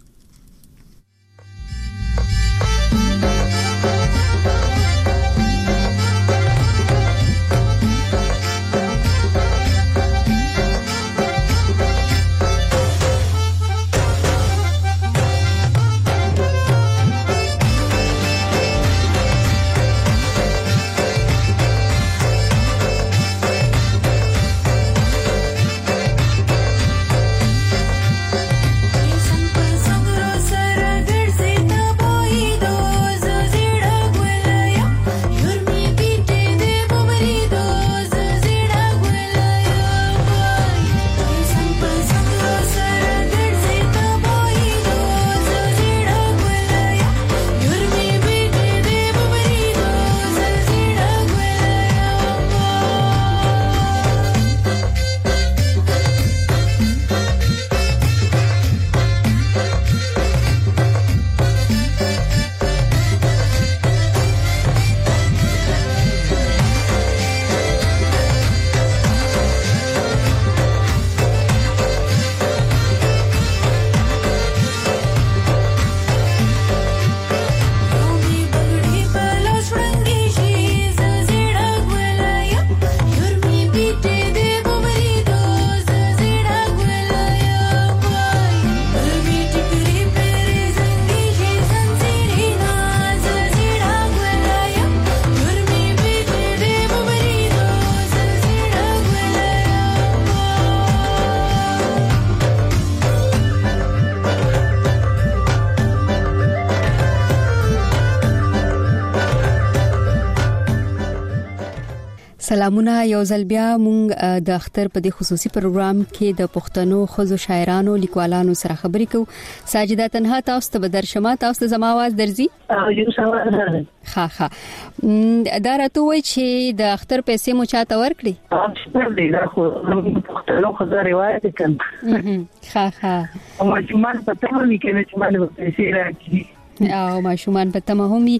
سلامونه یو ځل بیا مونږ د اختر په دې خصوصي پروګرام کې د پښتنو خزو شاعرانو لیکوالانو سره خبرې کوو. ساجده تنها تاسو ته بدر شمه تاسو ته زما आवाज درځي؟ یو سوال ها ها دا راته وای چې د اختر پیسې مو چاته ورکړي؟ خپل دی دا خو پښتنو خزو روایت کړم. ها ها او ماشومان په تمه لیکنه چې مال پیسې راکړي او ماشومان په تمه همي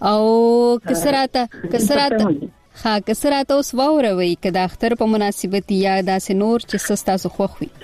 او کسراته کسراته ها کسراته اوس ووروي کدا اختر په مناسبت یا داسې نور چې سستا سو خوخ وي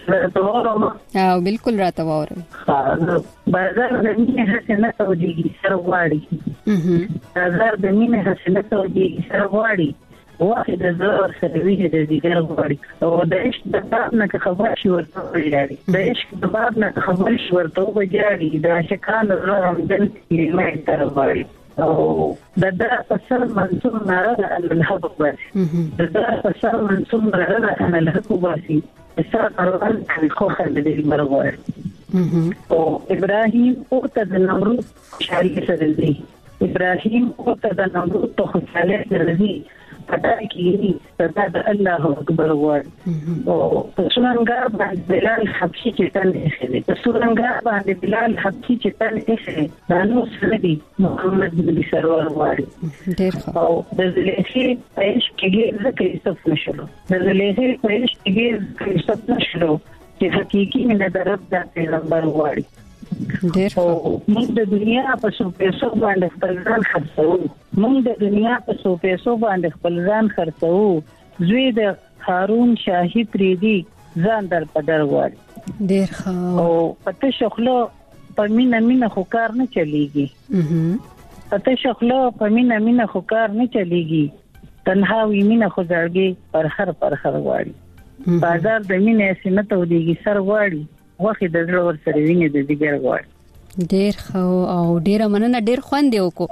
او بالکل راته ووروي. بازار د مینې حسنه توجیه سره واړي بازار د مینې حسنه توجیه سره واړي واحد زر سره ویږي د ذکر واړي او د عشق د باب نه خبر شي ورته ویاړي د عشق د باب نه خبر شي ورته ویاړي د عاشقان زړه دل کې مې تر واړي او د دا فصل منصور ناره ان الحب باسي د دا فصل منصور ناره ان الحب باسي اسا قرآن کې خو خل دې مرغوي او ابراهيم او ته د نمرود شریک سره دی ابراهيم او ته د نمرود ته خاله سره دی ادا کیږي صدا د الله اکبر وړ او څنګه باندې بلال حبشي چې تل یې په څنګه باندې بلال حبشي چې تل یې دا نو سړي محمد نبی سرور وړ ډېر او د زلیخي پېښ کې ذکر یوسف نشلو د زلیخي پېښ کې ذکر یوسف نشلو چې حقيقي نه درب د پیغمبر وړ ډېر موږ د دنیا په څو پیسو باندې خپل ځان خرڅو موږ د دنیا په څو پیسو باندې خپل ځان خرڅو زوی د هارون شاهي پریدي ځان در پدر وړ ډېر ښه او پته شخلو په مینا مینا خو کار نه چلیږي پته شخلو په مینا مینا خو کار نه چلیږي تنها وی مینا خو ځړګي پر هر پر هر وړ بازار د مینې سینه ته ودیږي سر وړ وخت د زړه ور سره ویني د دیګر غوړ ډېر خو او ډېر مننه ډېر خوند دی وکړو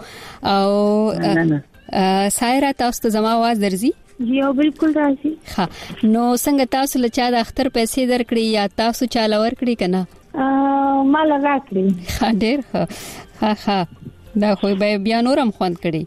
او سایرا تاسو ته زما आवाज درځي یو بالکل راځي ها نو څنګه تاسو له چا د اختر پیسې درکړي یا تاسو چا لور کړی کنه ا مال راکړي ها ډېر ها ها دا خو به بیا نورم خوند کړي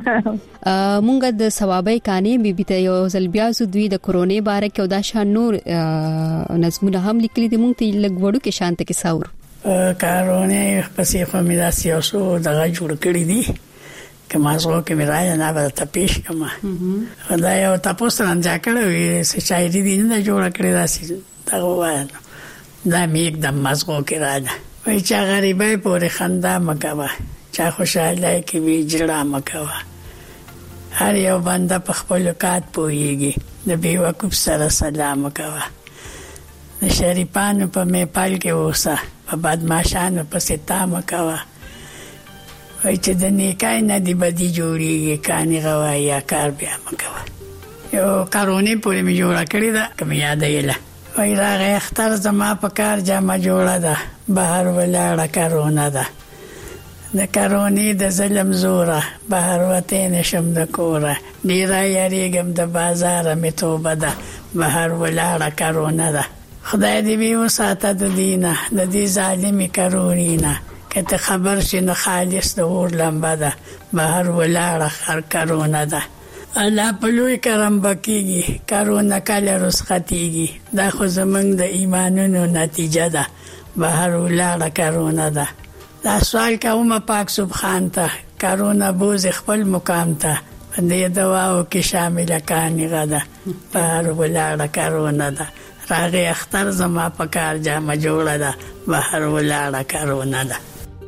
مونږ د ثوابای کانی بیبي ته یو ځل بیا زو دوی د کورونې باره کې او دا شان نور نظمونه هم لیکلي دي مونږ ته لګوړو کې شانت کې ساور کارونه پسې خو مې دا سیاسو دغه جوړ کړی دي کما زو کې مې راځي نه به ته پیش کما دا یو تاسو نن ځکه وي چې شاعري دي نه جوړ کړی راسي دا وایي دا مې एकदम مزغو کې راځي وای چې غریبای پورې خندا مکوا چا خوشاله کې وی جړه مکوا هر یو بنده په خپل کات پويږي د بي وقوف سره سلام مکوا د شریفانو په میپال کې اوسه په بدمعشانو په ستا مکوا وای چې د نیکای نه دی بدی جوړیږي کانی غوايا کار بیا مکوا یو کارونه پورې می جوړه کړی دا کوم یاد یې وای راغی اختر زما په کار جامه جوړه ده بهر ولاړه کارونه ده د کارونی د ظلم زوره بهر وته نشم د کوره ډیره یریګم د بازار می توبه ده بهر ولاړه کارونه ده خدای دې وي وساته د دینه د دې ظالمي کارونینا کته خبر شنه خالص د اور لمبه ده بهر ولاړه خر کارونه ده الله په لوی کرم بکیږي کارونه کله رسختيږي دا خو زمنګ د ایمانونو نتیجه ده بهر ولاړه کارونه ده دا سوال کوم پاک سبحان ته کارونا بوز خپل مقام ته دې دواو کې شامل کانی غدا بهر ولاړه کارونا ده راغی اختر زما په کار جامه جوړه ده بهر ولاړه کارونا ده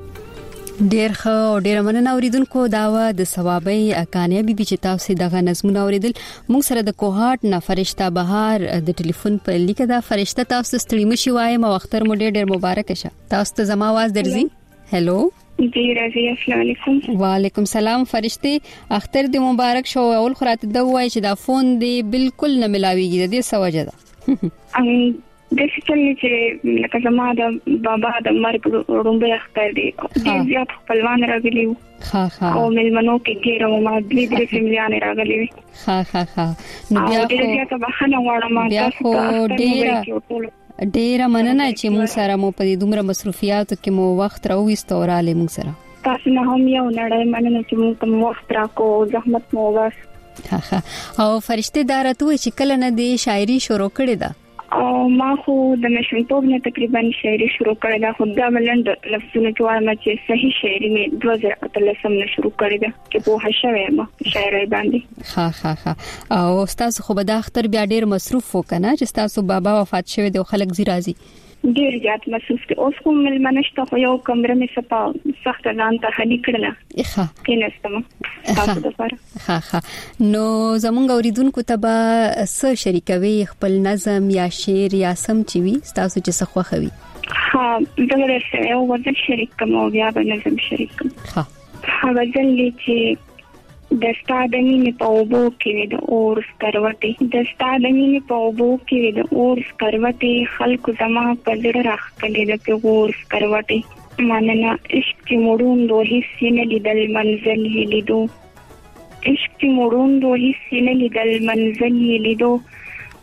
ډیر خو ډیر مننه اوریدونکو داوا د ثوابي اکانیا بیبي چې تاسو دغه نظمونه اوریدل موږ سره د کوهات نه فرشتہ بهار د ټلیفون په لیکه دا فرشتہ تاسو ستړي مشي وایم او اختر مو ډیر ډیر مبارک شه تاسو ته زما आवाज درځي हेलो जी राजी अस्सलाम वालेकुम वालेकुم सलाम فرشتي اختر دې مبارک شو اول خراته د وای چې دا فون دې بالکل نه ملاويږي د دې سوجه ده ام د څه چې لکه زما د بابا د مرګ رومبه اختر دی ډېر زیات خپلوان راغلي ها ها او ملمنو کې ډېر او ما دې درې فیملیان راغلي ها ها ها نو بیا خو ډېر زیات بخنه غواړم تاسو ډېر ډیره مننه چې مون سره مو په دې دومره مصروفیاتو کې مو وخت راوېست او را لې مون سره تاسو نه هم یو نړۍ مننه چې مون کوم وخت راکو زحمت مو واس ها ها او فرشته دارته چې کله نه دی شاعري شروع کړې ده او ما خو د مشنتوب نه تقریبا شاعري شروع کړې ده خو دا بلند لفظونه جوړم چې صحیح شاعري مې دوه هزار اتلسم نه شروع کړې ده چې په هښه ما شاعري باندې ها ها ها او تاسو خو به د اختر بیا ډیر مصروف وکنه چې تاسو بابا وفات شوی دی خلک زی راضي ډیر زیات مصروف دي اوس کوم ملمنشته خو یو کمره مې سپا سخت ځان ته هني کړله ښه کیناستم تاسو د لپاره ها ها نو زمونږ اوریدونکو ته به څه شریکوي خپل نظم یا شعر یا سم چی وي تاسو چې څه خوخوي ها دغه سره یو غزل شریک کوم او بیا به نظم شریک کوم ها غزل چې د ستادنی په اوبو کې د اور سکروټي د ستادنی په اوبو کې د اور سکروټي خلکو زما په زړه راخلي د پیغور سکروټي ماننه عشق چې مړون دوه هیڅ نه لیدل منزل یې لیدو عشق چې مړون دوه هیڅ نه لیدل منزل یې لیدو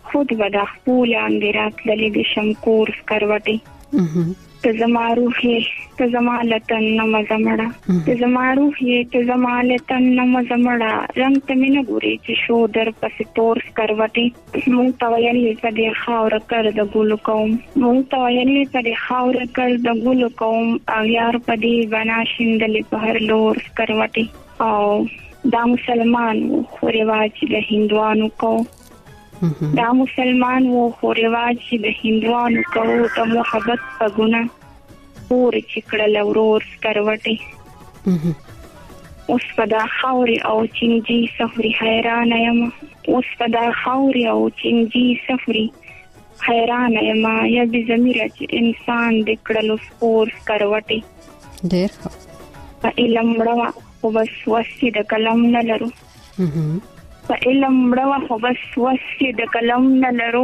خود ودا خپل اندرات للی د شمکور سکروټي ته زما روحې ته زما لتن نم زمړه ته زما روحې ته زما لتن نم زمړه رنگ ته مینه ګوري چې شو در پسې تور سکروټي مونږ ته ویلې چې د خاور کړ د ګل کوم مونږ ته ویلې چې د خاور کړ د ګل کوم او یار پدې بنا شیندلې په هر لور سکروټي او دا مسلمان خو رواج د هندوانو کو دا مسلمان وو خو رواج د هندوانو کو د محبت په ګنا پور چکړل ورور سکروټي اوس په دا خاوري او چنجي سفري حیران یم اوس په دا خاوري او چنجي سفري حیران یم یا د ضمیر انسان د کړلو سپور سکروټي ډېر ښه په علم مړه خو بس وسې د کلم نه لرو په علم مړه خو بس وسې د کلم نه لرو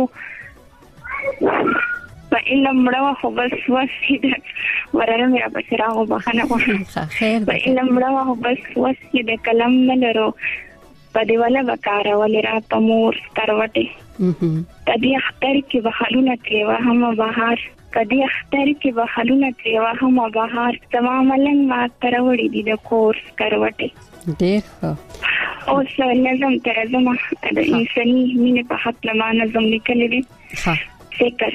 په علم مړه خو بس وسې د وراره مې په سراغو بخنه وه په علم مړه خو بس وسې د کلم نه لرو په دیواله وکاره ولې را په مور سکروټي کدی اختر کې بخالونه تریوه هم بهار کدی اختر کې بخالونه تریوه هم بهار تمام ملنګ ما تروړي دي د کورس کروټي ډېر ښه اوس نظم ترزمه د انساني مینې په حق لما نظم لیکلی دی فکر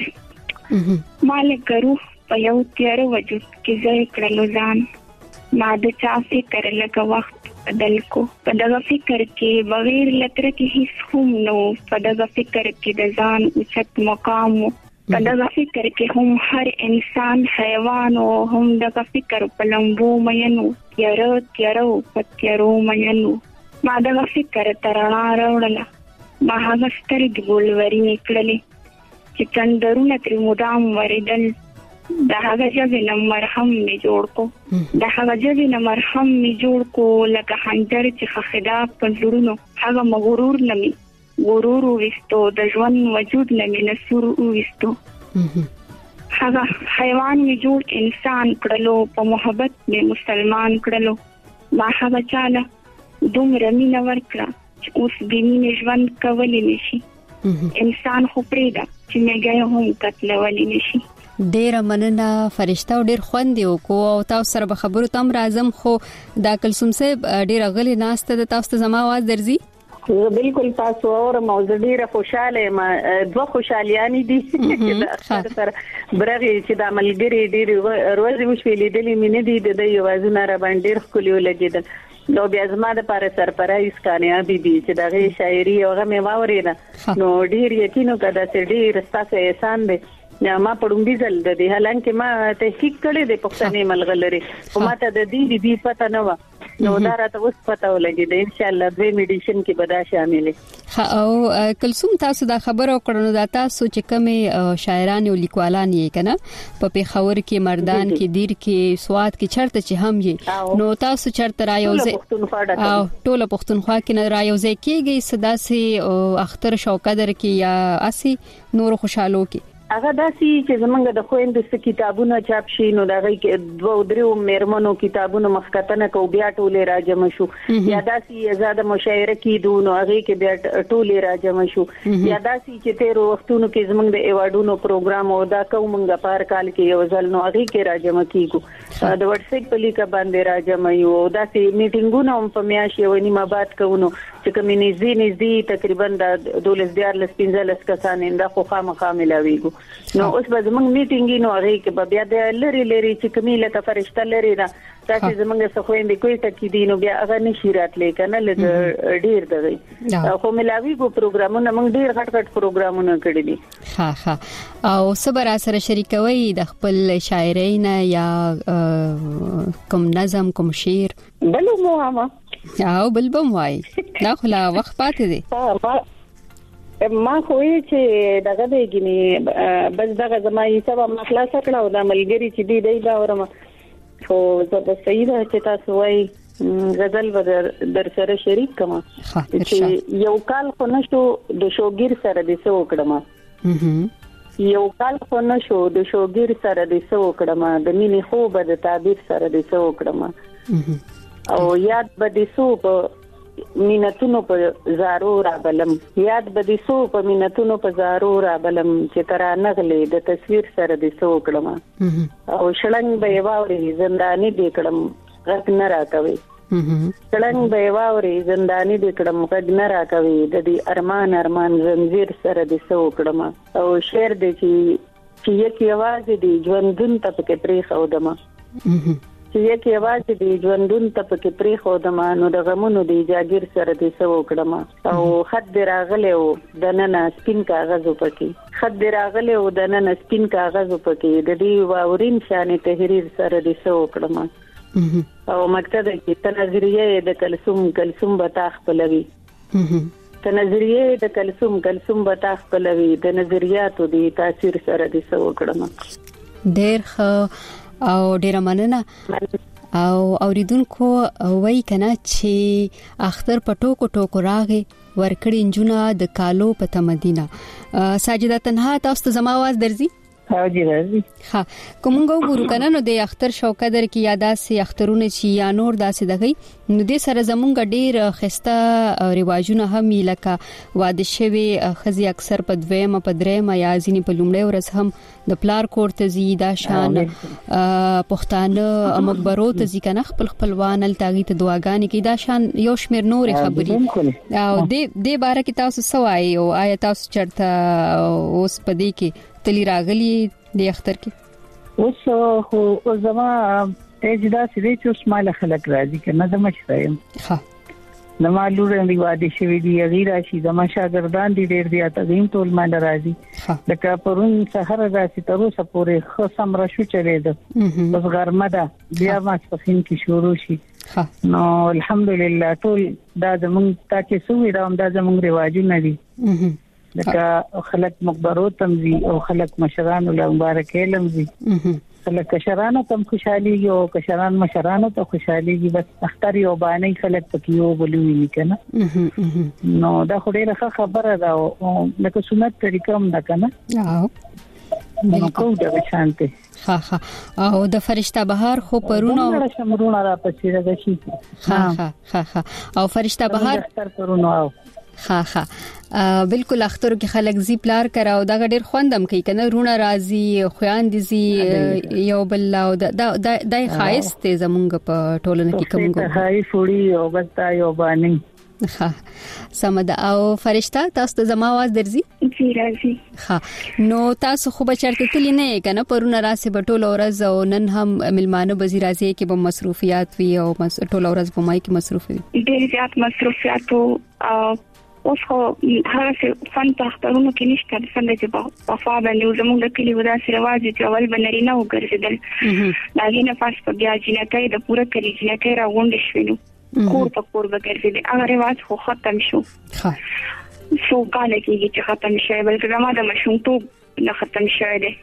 مالک روح په یو تیار وجود کې ځای کړلو ځان ما د چا فکر لکه وخت بدل کو په دغه فکر کې بغیر لتر کې هیڅ هم نو په دغه فکر کې د ځان اوچت مقام په دغه فکر کې هم هر انسان حیوان او هم دغه فکر په لمبو مینو تیارو تیارو په تیارو مینو ما دغه فکر ترنا راوړله ما هغه سترګې ګولوري نکړلې چې چندرونه تر مدام وریدل د هغه ژبې نه مرهم می جوړ کو د هغه ژبې نه مرهم می جوړ کو لکه خنجر چې خخدا په زړونو هغه مغرور نمی غرور وستو د ژوند وجود نه می نسور وستو هغه حیوان می جوړ انسان کړلو په محبت می مسلمان کړلو ما هغه چاله دومره مینه ورکړه چې اوس بینې ژوند کولی نشي انسان خو پرېږده چې میګای هم قتلولی نشي ډېر مننه فرشتہ ډېر خوند یو کو او تاسو سره به خبرو تم راځم خو دا کلسوم صاحب ډېر غلي ناشته د تاسو زما आवाज درځي بالکل تاسو اور موضوع ډیره خوشاله ما دوه خوشالیانی دي چې اکثر سره برغه چې د عملګری ډیره ورځې وشولې د لمینې دي د یوازونه را باندې خپل ولګیدل نو بیا زما د پاره سرپرایز کامیابی دي چې دغه شاعري هغه مې واورېده نو ډیر یقینو کده چې ډیر ستاسو احسان دی ما پړم دي زل د دې هلکه ما تحقیق کړی د پښتني ملغلري او ما ته د دې دې پته نه و نو دا راته اوس پته ولګي د ان شاء الله دوی میډیشن کې به دا شاملې او کلسوم تاسو دا خبر او کړنو دا تاسو چې کومه شاعران او لیکوالان یې کنه په پیښور کې مردان کې دیر کې سواد کې چرته چې هم یې نو تاسو چرته رايوځي او ټوله پښتونخوا کې نه رايوځي کېږي صدا سي اختر شوقدر کې یا اسی نور خوشالو کې هغه داسي چې زمونږ د خويندو څخه کتابونه چاپ شي نو دا غي دوه درو مېرمنو کتابونه مخکتنه کو بیا ټوله راجم شو یا داسي زیاده مشاعره کیدو نو هغه کې بیا ټوله راجم شو یا داسي چې تیر وختونو کې زمونږ د ایوارډونو پروګرام او دا کومنګ پار کال کې یو ځل نو هغه کې راجم کیګو د واتس اپ په لیکه باندې راجم یو داسي میټینګونه هم په میاشت یو نیمه بعد کوونو چې کمیونیزي نږدې تقریبا د دولس دیار لسپینځلس کسان انده خو خامخا ملاويګو نو اوس به زمونږ میټینګ نو هغه کې به بیا د لری لری چې کمیله کا فرشتہ لري دا تاسو زمونږ څخه خويندې کوي ټکی دي نو بیا هغه نشي راتلې کنه ل ډیر دغه خو ملاويګو پروګرامونه موږ ډیر غټ غټ پروګرامونه کړی دي ها ها او صبر سره شریکوي د خپل شاعرین یا کوم نظم کوم شعر بل مو ما او بل بم وای دا خلا وخت پاتې دي ما خوې چې دغه دیګنی بس دغه زمای سبا ما خلاص کړو د ملګری چې دی دی دا ورما خو زه د سیده چې تاسو وای غزل ودر در سره شریک کما چې یو کال خو نشو د شوګیر سره د څو کړم یو کال خو نشو د شوګیر سره د څو کړم د مینې خو به د تعبیر سره د څو کړم او یاد به د څو په مینتونو په زارو رابلم یاد بدي سو په مینتونو په زارو رابلم چې ترا نغلې د تصویر سره د سو کړم او شړنګ به واوري زنداني دې کړم غږ نه راکوي شړنګ به واوري زنداني دې کړم غږ نه راکوي د دې ارمان ارمان زنجیر سره د سو کړم او شعر دې چې چې یک आवाज دې ژوندون ته کې پرې خو دما چې یکي आवाज دې ژوندون ته پکې پرې خو د مانو د غمونو دی جاګیر سره دې سو کړم او خد دې راغله او د نن سپین کاغذ پکې خد دې راغله او د نن سپین کاغذ پکې د دې واورین شانې تحریر سره دې سو کړم او مکتب کې تنظریه د کلثوم کلثوم بتا خپلوي تنظریه د کلثوم کلثوم بتا خپلوي د نظریاتو دی تاثیر سره دې سو کړم ډېر ښه او ډیر مننه او اوریدونکو وای کنه چې اختر پټو کوټو راغی ورکړی انجونه د کالو په تمدینه ساجده تنها تاسو زما आवाज درځي ها جی راځي ها کومګو ګورو کنه نو د اختر شوق قدر کی یاداسي اخترونه چې یا نور داسې دغی نو د سره زمونږ ډیر خسته رواجونه هم لکه واده شوی خزي اکثر په دویمه په دریمه یا ځینی په لومړی ورځ هم د پلار کور ته زی دا شان پښتانه مقبرو ته زی کنه خپل خپلوان التاغي ته دعاګانې کی دا شان یو شمیر نور خبري او د د باره کې تاسو سوای او آیا تاسو چرته اوس پدې کې تلی راغلی د اختر کې اوس خو زما اجدا سړي چې اوس مال خلک راځي کنه زما شایم ها زما لور دی واده شوی دی غیر شي زما شاګردان دي ډېر دي تاسو ټول مال راځي لکه پرون سحر راځي تر اوسه پورې خو سم را شو چلے ده بس غرمه ده بیا ما سپخین کې شروع شي نو الحمدلله ټول دا زمونږ تا کې سوې دا هم دا زمونږ رواجونه دي لکه خلک مقبرو تمزي او خلک مشران له مبارک لمزي خلک کشرانو تم خوشحالي او کشران مشرانو ته خوشحالي بس اختر یو باندې خلک پکې یو بلوي کنه نو دا خو ډیره خبره ده او لکه سنت طریقه هم ده کنه او بالکل دا شانته ها ها او د فرشتہ بهار خو پرونو شمرونه را پچې راغشي ها ها ها ها او فرشتہ بهار اختر پرونو او ها ها بالکل اختر کې خلک زی پلار کراو دا ډېر خوندم کوي کنه رونه راضي خويان دي زی یو بل او دا دای خاص ته زمونږ په ټولنه کې کومګو هاي فوري او بس یو باندې ها سمد او فرشتہ تاسو ته زما आवाज درځي جی راځي ها نو تاسو خو بچرته تلی نه کنه پرونه راسه بټول اورز او نن هم ملمانه بزی راځي کې به مصروفیات وی او ټول اورز په مای کې مصروف وي ډېر زیات مصروفیات او اوس خو هغه فن تخترونو کې نشته څنګه چې په فا باندې زموږ د کلی ودا سره واځي چې اول بنري نه وګرځیدل دا غینه فاس په بیا جنته د پوره کلی جنته راغونډ شوینو کور په کور وګرځیدل هغه رواج خو ختم شو ها سو کال کې چې ختم شوی بلکې زموږ د مشونتوب نه ختم شوی دی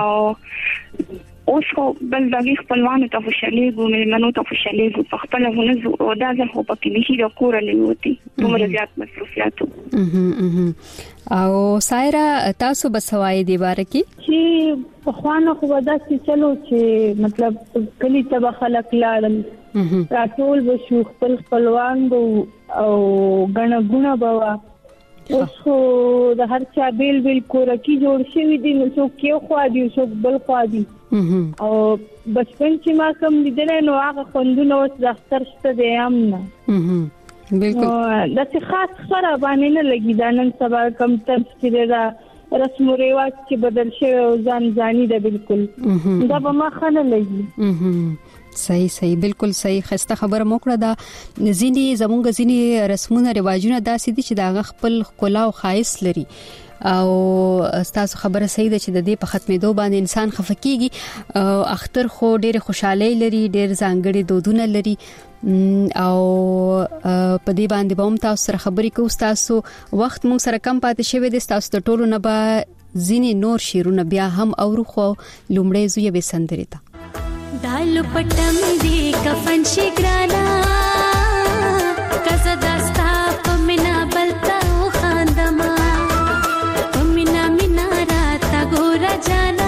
او اوس خو بل دغه خپلوانو ته خوشالي ګو مېلمنو ته خوشالي ګو په خپل غونځو او دا ځل خو پکې نشي د کور نه وتی دومره زیات مصروفیات او سایرا تاسو بسوای دی باره کې چې په خوانه خو ودا چې چلو چې مطلب کلی ته خلک لاړل راټول وشو خپل خپلوان او غنه غونه بوا اوس خو د هر چا بیل بیل کورکی جوړ شوی دي نو څوک یو خوا دی څوک بل خوا دی او بچپن چې ما کوم لیدل نو هغه خوندونه اوس د اختر شته دی هم نه بالکل دا چې خاص خبره باندې نه لګی دا نن سبا کم تر چې دا رسم او رواج چې بدل شوی او ځان ځاني ده بالکل دا به ما خنه لګي صحیح صحیح بالکل صحیح خسته خبره موکړه دا ځینی زمونږ ځینی رسمونه رواجونه داسې دي چې دا خپل خلا او خاص لري او تاسو خبره صحیح ده چې د دې په ختمېدو باندې انسان خفقېږي اختر خو ډېر خوشاله لري ډېر ځانګړي دودونه لري او په دې باندې به هم تاسو سره خبرې کوو تاسو وخت مونږ سره کم پاتې شوی دی تاسو د ټولو نه به ځینی نور شیرونه بیا هم اورو خو لومړی زوی به سندري تا دالو پټم دی کفن شي ګرانا کزه داستا پمنا بلتا خاندما پمنا مینا راتا ګورا جانا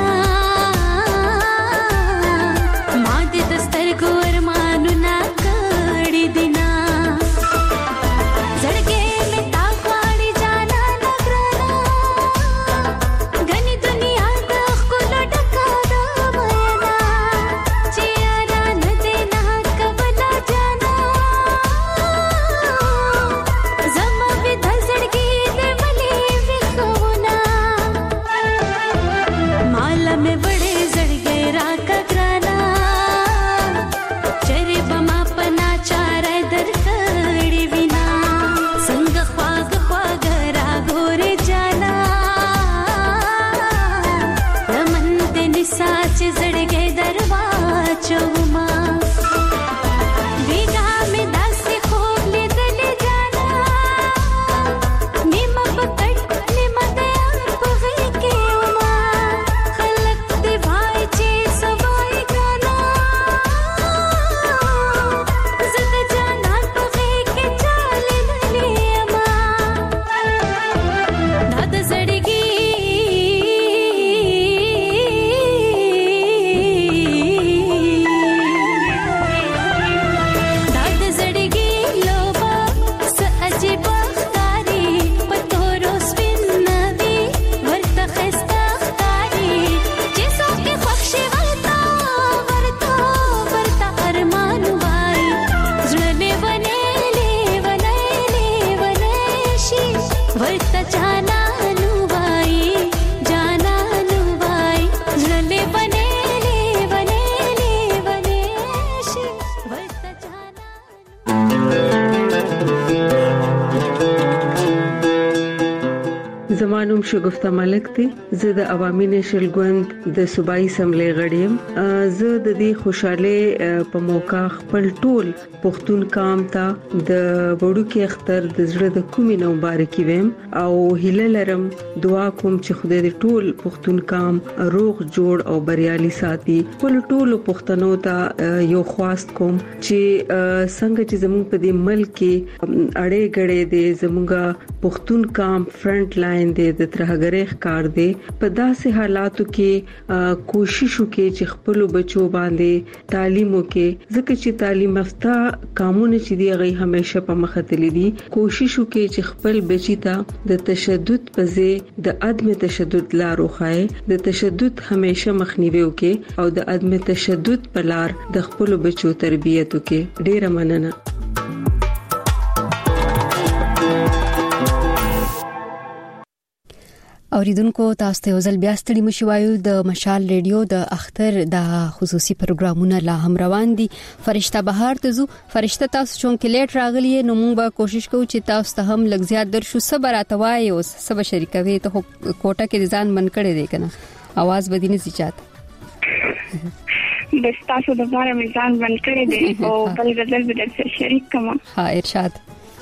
ما دې دستر ګور مانو نا کړی دینا साच जड़गे दरवाजो माँ बिना में दस खूब ले दले जाना निम पकड़ निम दया पवे के माँ खलक दे भाई चे सवाई गाना जद जाना पवे के चाले नले माँ दाद जड़गी زمانم شګفته ملک دی. زه د عوامي نېشنل ګوند د صوبایي اسمبلی غړی یم. زه د دې خوشاله په موقع خپل ټول پښتون قوم ته د وړوکی اختر د زړه د کومې نو مبارکي ویم او هیله لرم دعا کوم چې خدای دې ټول پښتون قوم روغ جوړ او بریالي ساتي. ټول ټول پښتنو ته یو خواست کوم چې څنګه چې زموږ په دې ملک کې اړې غړې دي زموږ پښتون قوم فرنٹ لاین دي د ترهګرۍ ښکار دي په داسې حالاتو کې کوشش وکړي چې خپل بچو باندې تعلیم وکړي ځکه چې تعلیم یافته قانون چې دی هغه همیشه په مخ تللی دي. کوشش وکړي چې خپل بچی ته د تشدد په ځای د عدم تشدد لار وخایي د تشدد همیشه مخنیوي وکړي او د عدم تشدد په لار د خپل بچو تربیت وکړي. ډیره مننه. اوریدونکو تاسو ته ځل بیا ستړي مشوایو د مشال ریډیو د اختر د خصوصي پروګرامونه لا هم روان دي. فرشتہ بهار ته زو فرشتہ تاسو چون کې لیټ راغلی نو موږ به کوشش کوو چې تاسو ته هم لږ زیات درشو صبر اتوای او سبا شریکوي ته کوټه کې ځان من کړي دی کنه आवाज بدینه سي چات بس تاسو د بارے میزان من کړي دی او بل غزل به درته شریک کما. ها ارشاد.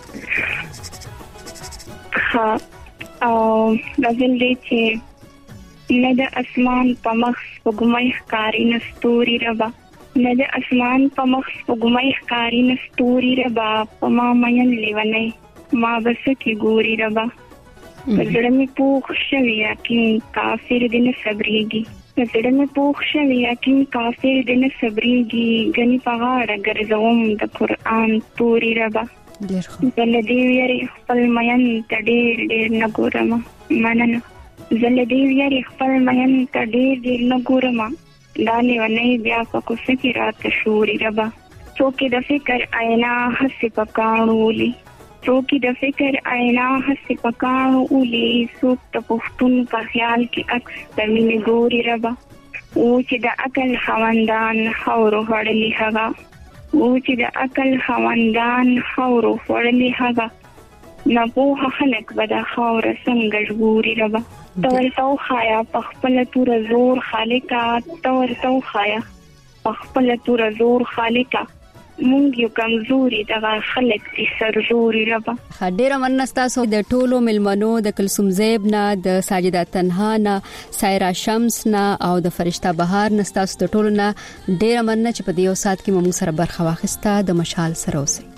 ها او غزل دی چې نه د اسمان په مخ وګمای ښکاری نستوري ربا نه د اسمان په مخ وګمای ښکاری نستوري ربا په ما مین لیونی ما بس کی ګوري ربا زړه می پوښ شوی یقین کافر دین صبرېږي زړه می پوښ شوی یقین کافر دین صبرېږي غني پغاړه ګرځوم د قران توري ربا زل دی ویری خپل مین ته ډېر ډېر نګورم مننه زل دی ویری خپل مین ته ډېر ډېر نګورم دالې ونی بیا په کوڅه کې راته شوري ربا څوک د فکر آینا حس پکانولی څوک د فکر آینا حس پکانولی څوک د پښتون په خیال کې عکس د مینې ګوري ربا او چې د عقل خوندان خاورو هړلي هغه او چې د عقل خوندان خاورو وړلي هغه نه پوهه خلک به د خاوره څنګه ژغوري ربا ته ورته وښایه په خپله توره زور خالقه ته ورته وښایه په خپله توره زور خالقه مونږ یو کمزوري دغه خلک دي سرزوري ربا. ډیره مننه ستاسو د ټولو ملمنو د کلثوم زیب نه د ساجده تنها نه سایرا شمس نه او د فرشتہ بهار نه ستاسو د ټولو نه ډیره مننه چې په دې یو سات کې موږ سره برخه واخیسته. د مشال سره اوسئ.